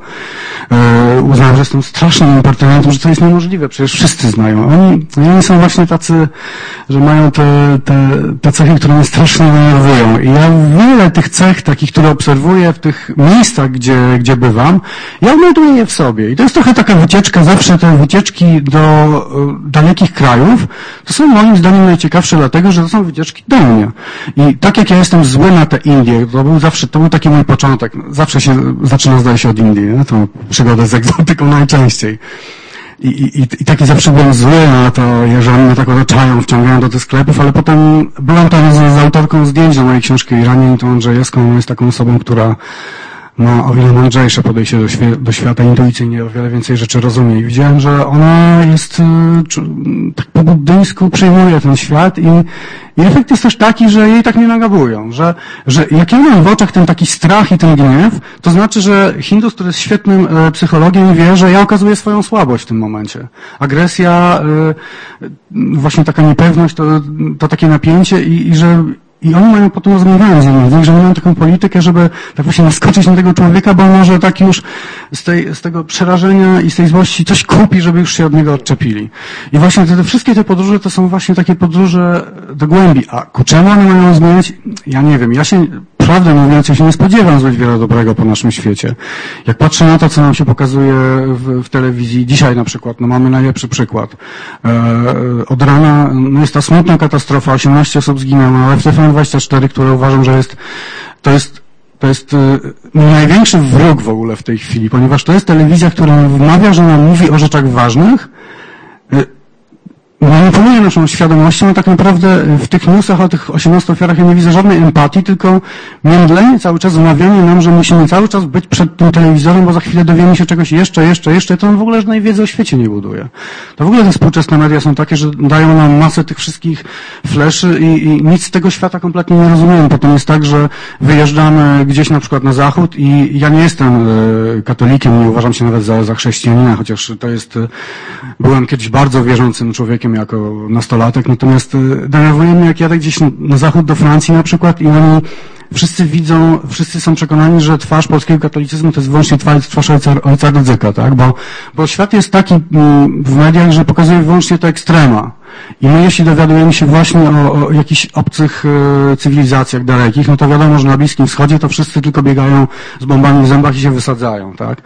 Speaker 6: E, uznał, że jestem strasznym impertynentem, że to jest niemożliwe, przecież wszyscy znają. Oni, oni są właśnie tacy, że mają te, te, te cechy, które mnie strasznie denerwują. I ja wiele tych cech, takich, które obserwuję w tych miejscach, gdzie, gdzie bywam, ja odnajduję je w sobie. I to jest trochę taka wycieczka, zawsze te wycieczki do y, dalekich krajów, to są moim zdaniem najciekawsze dlatego, że to są wycieczki do mnie. I tak jak ja jestem zły na te Indie, to był zawsze, to był taki mój początek. Zawsze się zaczyna, zdaje się, od Indii, nie? Tą przygodę z egzotyką najczęściej. I, i, I taki zawsze byłem zły na to, że oni mnie tak otaczają, wciągają do tych sklepów, ale potem byłem tam z, z autorką zdjęć do mojej książki Iranian, tą Andrzejewską, ona jest taką osobą, która ma o wiele mądrzejsze podejście do, świe- do świata, intuicyjnie o wiele więcej rzeczy rozumie. I widziałem, że ona jest y, czy, tak po buddyjsku przyjmuje ten świat i, i efekt jest też taki, że jej tak nie nagabują, że, że jak ja mam w oczach ten taki strach i ten gniew, to znaczy, że Hindus, który jest świetnym y, psychologiem, wie, że ja okazuję swoją słabość w tym momencie. Agresja, y, właśnie taka niepewność, to, to takie napięcie i, i że I oni mają potem rozmawiają z nimi, że mają taką politykę, żeby tak właśnie naskoczyć na tego człowieka, bo on może tak już z, tej, z tego przerażenia i z tej złości coś kupi, żeby już się od niego odczepili. I właśnie te, te wszystkie te podróże to są właśnie takie podróże do głębi. A ku czemu one mają zmieniać? Ja nie wiem. Ja się, prawdę mówiąc, ja się nie spodziewam zbyt wiele dobrego po naszym świecie. Jak patrzę na to, co nam się pokazuje w, w telewizji, dzisiaj na przykład, no mamy najlepszy przykład. E, od rana, no jest ta smutna katastrofa, osiemnaście osób zginęło, ale w T V N dwadzieścia cztery, które uważam, że jest, to jest, to jest y, największy wróg w ogóle w tej chwili, ponieważ to jest telewizja, która wmawia, że ona mówi o rzeczach ważnych, manipuluje naszą świadomością, a tak naprawdę w tych newsach o tych osiemnastu ofiarach ja nie widzę żadnej empatii, tylko międlenie, cały czas wmawianie nam, że musimy cały czas być przed tym telewizorem, bo za chwilę dowiemy się czegoś jeszcze, jeszcze, jeszcze, to on w ogóle żadnej wiedzy o świecie nie buduje. To w ogóle te współczesne media są takie, że dają nam masę tych wszystkich fleszy i, i nic z tego świata kompletnie nie rozumiemy. Potem jest tak, że wyjeżdżamy gdzieś na przykład na zachód i ja nie jestem e, katolikiem, nie uważam się nawet za, za chrześcijanina, chociaż to jest, e, byłem kiedyś bardzo wierzącym człowiekiem jako nastolatek, natomiast denerwuje mnie, jak jadę gdzieś na zachód do Francji na przykład i oni wszyscy widzą, wszyscy są przekonani, że twarz polskiego katolicyzmu to jest wyłącznie twarz, twarz ojca, ojca Rydzyka, tak? Bo, bo świat jest taki w mediach, że pokazuje wyłącznie te ekstrema. I my, jeśli dowiadujemy się właśnie o, o jakichś obcych e, cywilizacjach dalekich, no to wiadomo, że na Bliskim Wschodzie to wszyscy tylko biegają z bombami w zębach i się wysadzają, tak?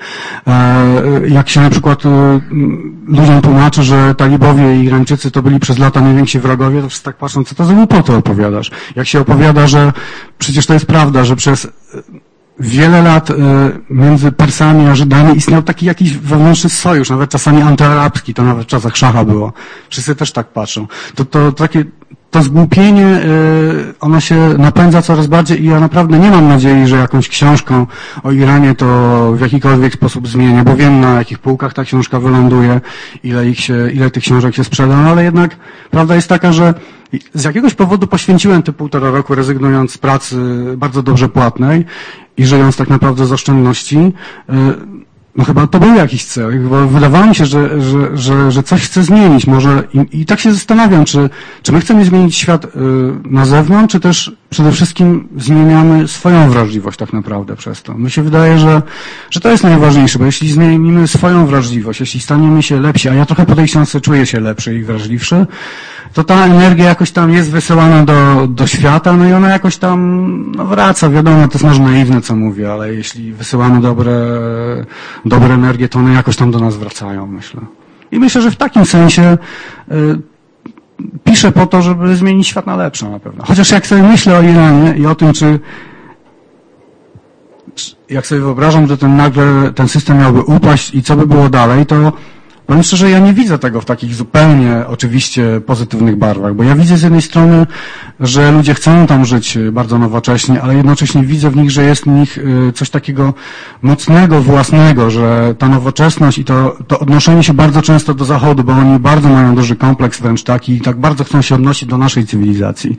Speaker 6: E, jak się na przykład e, ludziom tłumaczy, że talibowie i Irańczycy to byli przez lata najwięksi wrogowie, to wszyscy tak patrzą, co to za głupoty opowiadasz? Jak się opowiada, że przecież to jest prawda, że przez wiele lat między Persami a Żydami istniał taki jakiś wewnętrzny sojusz, nawet czasami antyarabski, to nawet w czasach Szacha było. Wszyscy też tak patrzą. To, to takie, to zgłupienie, ono się napędza coraz bardziej i ja naprawdę nie mam nadziei, że jakąś książką o Iranie to w jakikolwiek sposób zmienię, bo wiem, na jakich półkach ta książka wyląduje, ile ich się, ile tych książek się sprzeda, no ale jednak prawda jest taka, że z jakiegoś powodu poświęciłem te półtora roku, rezygnując z pracy bardzo dobrze płatnej i żyjąc tak naprawdę z oszczędności. No chyba to był jakiś cel, bo wydawało mi się, że, że, że, że coś chcę zmienić może i, i tak się zastanawiam, czy, czy my chcemy zmienić świat na zewnątrz, czy też przede wszystkim zmieniamy swoją wrażliwość tak naprawdę przez to. Mi się wydaje, że, że to jest najważniejsze, bo jeśli zmienimy swoją wrażliwość, jeśli staniemy się lepsi, a ja trochę po tej książce czuję się lepszy i wrażliwszy, to ta energia jakoś tam jest wysyłana do, do świata, no i ona jakoś tam no wraca. Wiadomo, to jest może naiwne, co mówię, ale jeśli wysyłamy dobre, dobre energie, to one jakoś tam do nas wracają, myślę. I myślę, że w takim sensie y, piszę po to, żeby zmienić świat na lepsze na pewno. Chociaż jak sobie myślę o Iranie i o tym, czy jak sobie wyobrażam, że ten nagle ten system miałby upaść i co by było dalej, to powiem szczerze, ja nie widzę tego w takich zupełnie oczywiście pozytywnych barwach, bo ja widzę z jednej strony, że ludzie chcą tam żyć bardzo nowocześnie, ale jednocześnie widzę w nich, że jest w nich coś takiego mocnego, własnego, że ta nowoczesność i to, to odnoszenie się bardzo często do Zachodu, bo oni bardzo mają duży kompleks wręcz taki i tak bardzo chcą się odnosić do naszej cywilizacji.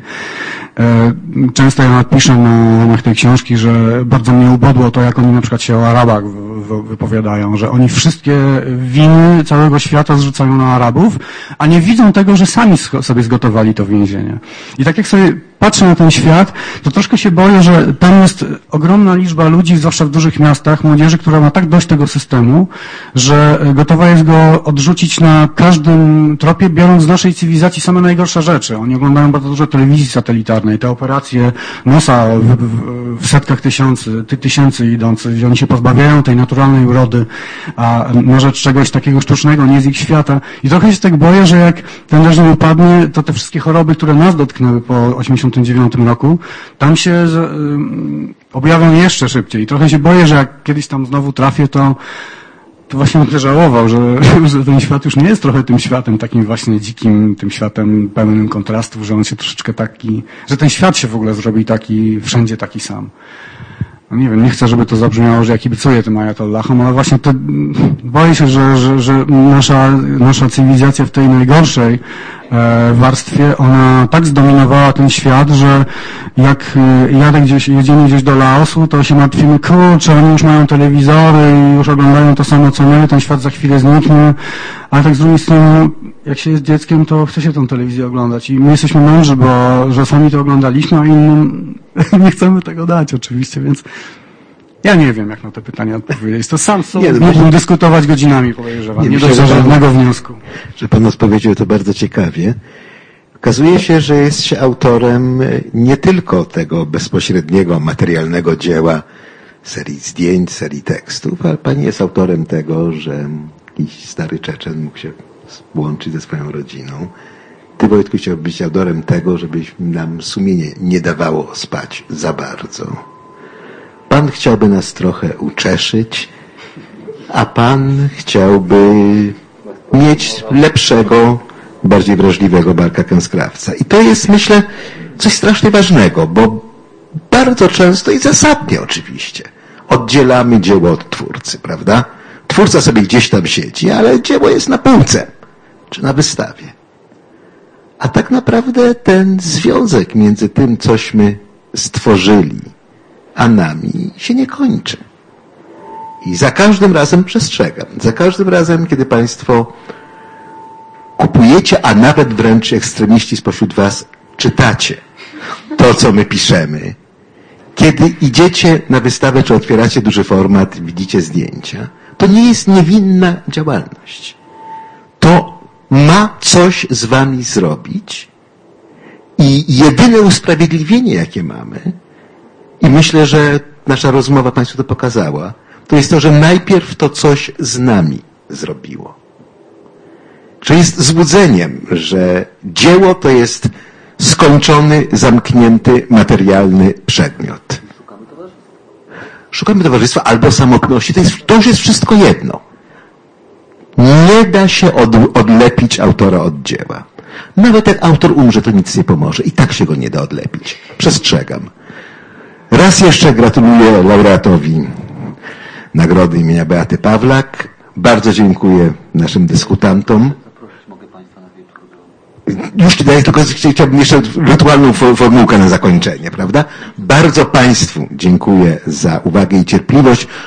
Speaker 6: Często ja napiszę na ramach tej książki, że bardzo mnie ubodło to, jak oni na przykład się o Arabach wypowiadają, że oni wszystkie winy całego świata zrzucają na Arabów, a nie widzą tego, że sami sobie zgotowali to więzienie. I tak jak sobie patrzę na ten świat, to troszkę się boję, że tam jest ogromna liczba ludzi, zwłaszcza w dużych miastach, młodzieży, która ma tak dość tego systemu, że gotowa jest go odrzucić na każdym tropie, biorąc z naszej cywilizacji same najgorsze rzeczy. Oni oglądają bardzo dużo telewizji satelitarnej, te operacje nosa w, w, w setkach tysięcy, ty, tysięcy idące, gdzie oni się pozbawiają tej naturalnej urody, a na rzecz czegoś takiego sztucznego nie z ich świata. I trochę się tak boję, że jak ten reżim upadnie, to te wszystkie choroby, które nas dotknęły po osiemdziesiątym dziewiątym roku, tam się z, y, objawią jeszcze szybciej. I trochę się boję, że jak kiedyś tam znowu trafię, to to właśnie będę żałował, że, że ten świat już nie jest trochę tym światem takim właśnie dzikim, tym światem pełnym kontrastów, że on się troszeczkę taki, że ten świat się w ogóle zrobi taki, wszędzie taki sam. No nie wiem, nie chcę, żeby to zabrzmiało, że ja kibicuję tym ajatollahom, ale właśnie to boję się, że, że, że nasza, nasza cywilizacja w tej najgorszej e, warstwie, ona tak zdominowała ten świat, że jak jadę gdzieś, jedziemy gdzieś do Laosu, to się martwimy, kurczę, oni już mają telewizory i już oglądają to samo co my, ten świat za chwilę zniknie, ale tak z drugiej strony, jak się jest dzieckiem, to chce się tę telewizję oglądać i my jesteśmy mądrzy, bo że sami to oglądaliśmy, a innym nie chcemy tego dać oczywiście, więc ja nie wiem, jak na te pytania odpowiedzieć. To sam sobie mógłbym dyskutować godzinami, podejrzewam. Nie, nie dojdę żadnego wniosku.
Speaker 8: Że pan odpowiedział to bardzo ciekawie. Okazuje się, że jest się autorem nie tylko tego bezpośredniego, materialnego dzieła, serii zdjęć, serii tekstów, ale pani jest autorem tego, że jakiś stary Czeczen mógł się łączyć ze swoją rodziną. Ty, Wojtku, chciałbyś być autorem tego, żebyś nam sumienie nie dawało spać za bardzo. Pan chciałby nas trochę uczeszyć, a pan chciałby mieć lepszego, bardziej wrażliwego Marka Kęskrawca. I to jest, myślę, coś strasznie ważnego, bo bardzo często i zasadnie oczywiście oddzielamy dzieło od twórcy, prawda? Twórca sobie gdzieś tam siedzi, ale dzieło jest na półce czy na wystawie. A tak naprawdę ten związek między tym, cośmy stworzyli, a nami się nie kończy. I za każdym razem przestrzegam. Za każdym razem, kiedy Państwo kupujecie, a nawet wręcz ekstremiści spośród Was czytacie to, co my piszemy, kiedy idziecie na wystawę, czy otwieracie duży format, widzicie zdjęcia, to nie jest niewinna działalność. To ma coś z Wami zrobić i jedyne usprawiedliwienie, jakie mamy, i myślę, że nasza rozmowa Państwu to pokazała, to jest to, że najpierw to coś z nami zrobiło. Że jest złudzeniem, że dzieło to jest skończony, zamknięty, materialny przedmiot. Szukamy towarzystwa albo samotności. To, jest, to już jest wszystko jedno. Nie da się od, odlepić autora od dzieła. Nawet jak autor umrze, to nic nie pomoże. I tak się go nie da odlepić. Przestrzegam. Raz jeszcze gratuluję laureatowi Nagrody imienia Beaty Pawlak. Bardzo dziękuję naszym dyskutantom. Już daję, tylko chciałbym jeszcze rytualną formułkę na zakończenie, prawda? Bardzo Państwu dziękuję za uwagę i cierpliwość.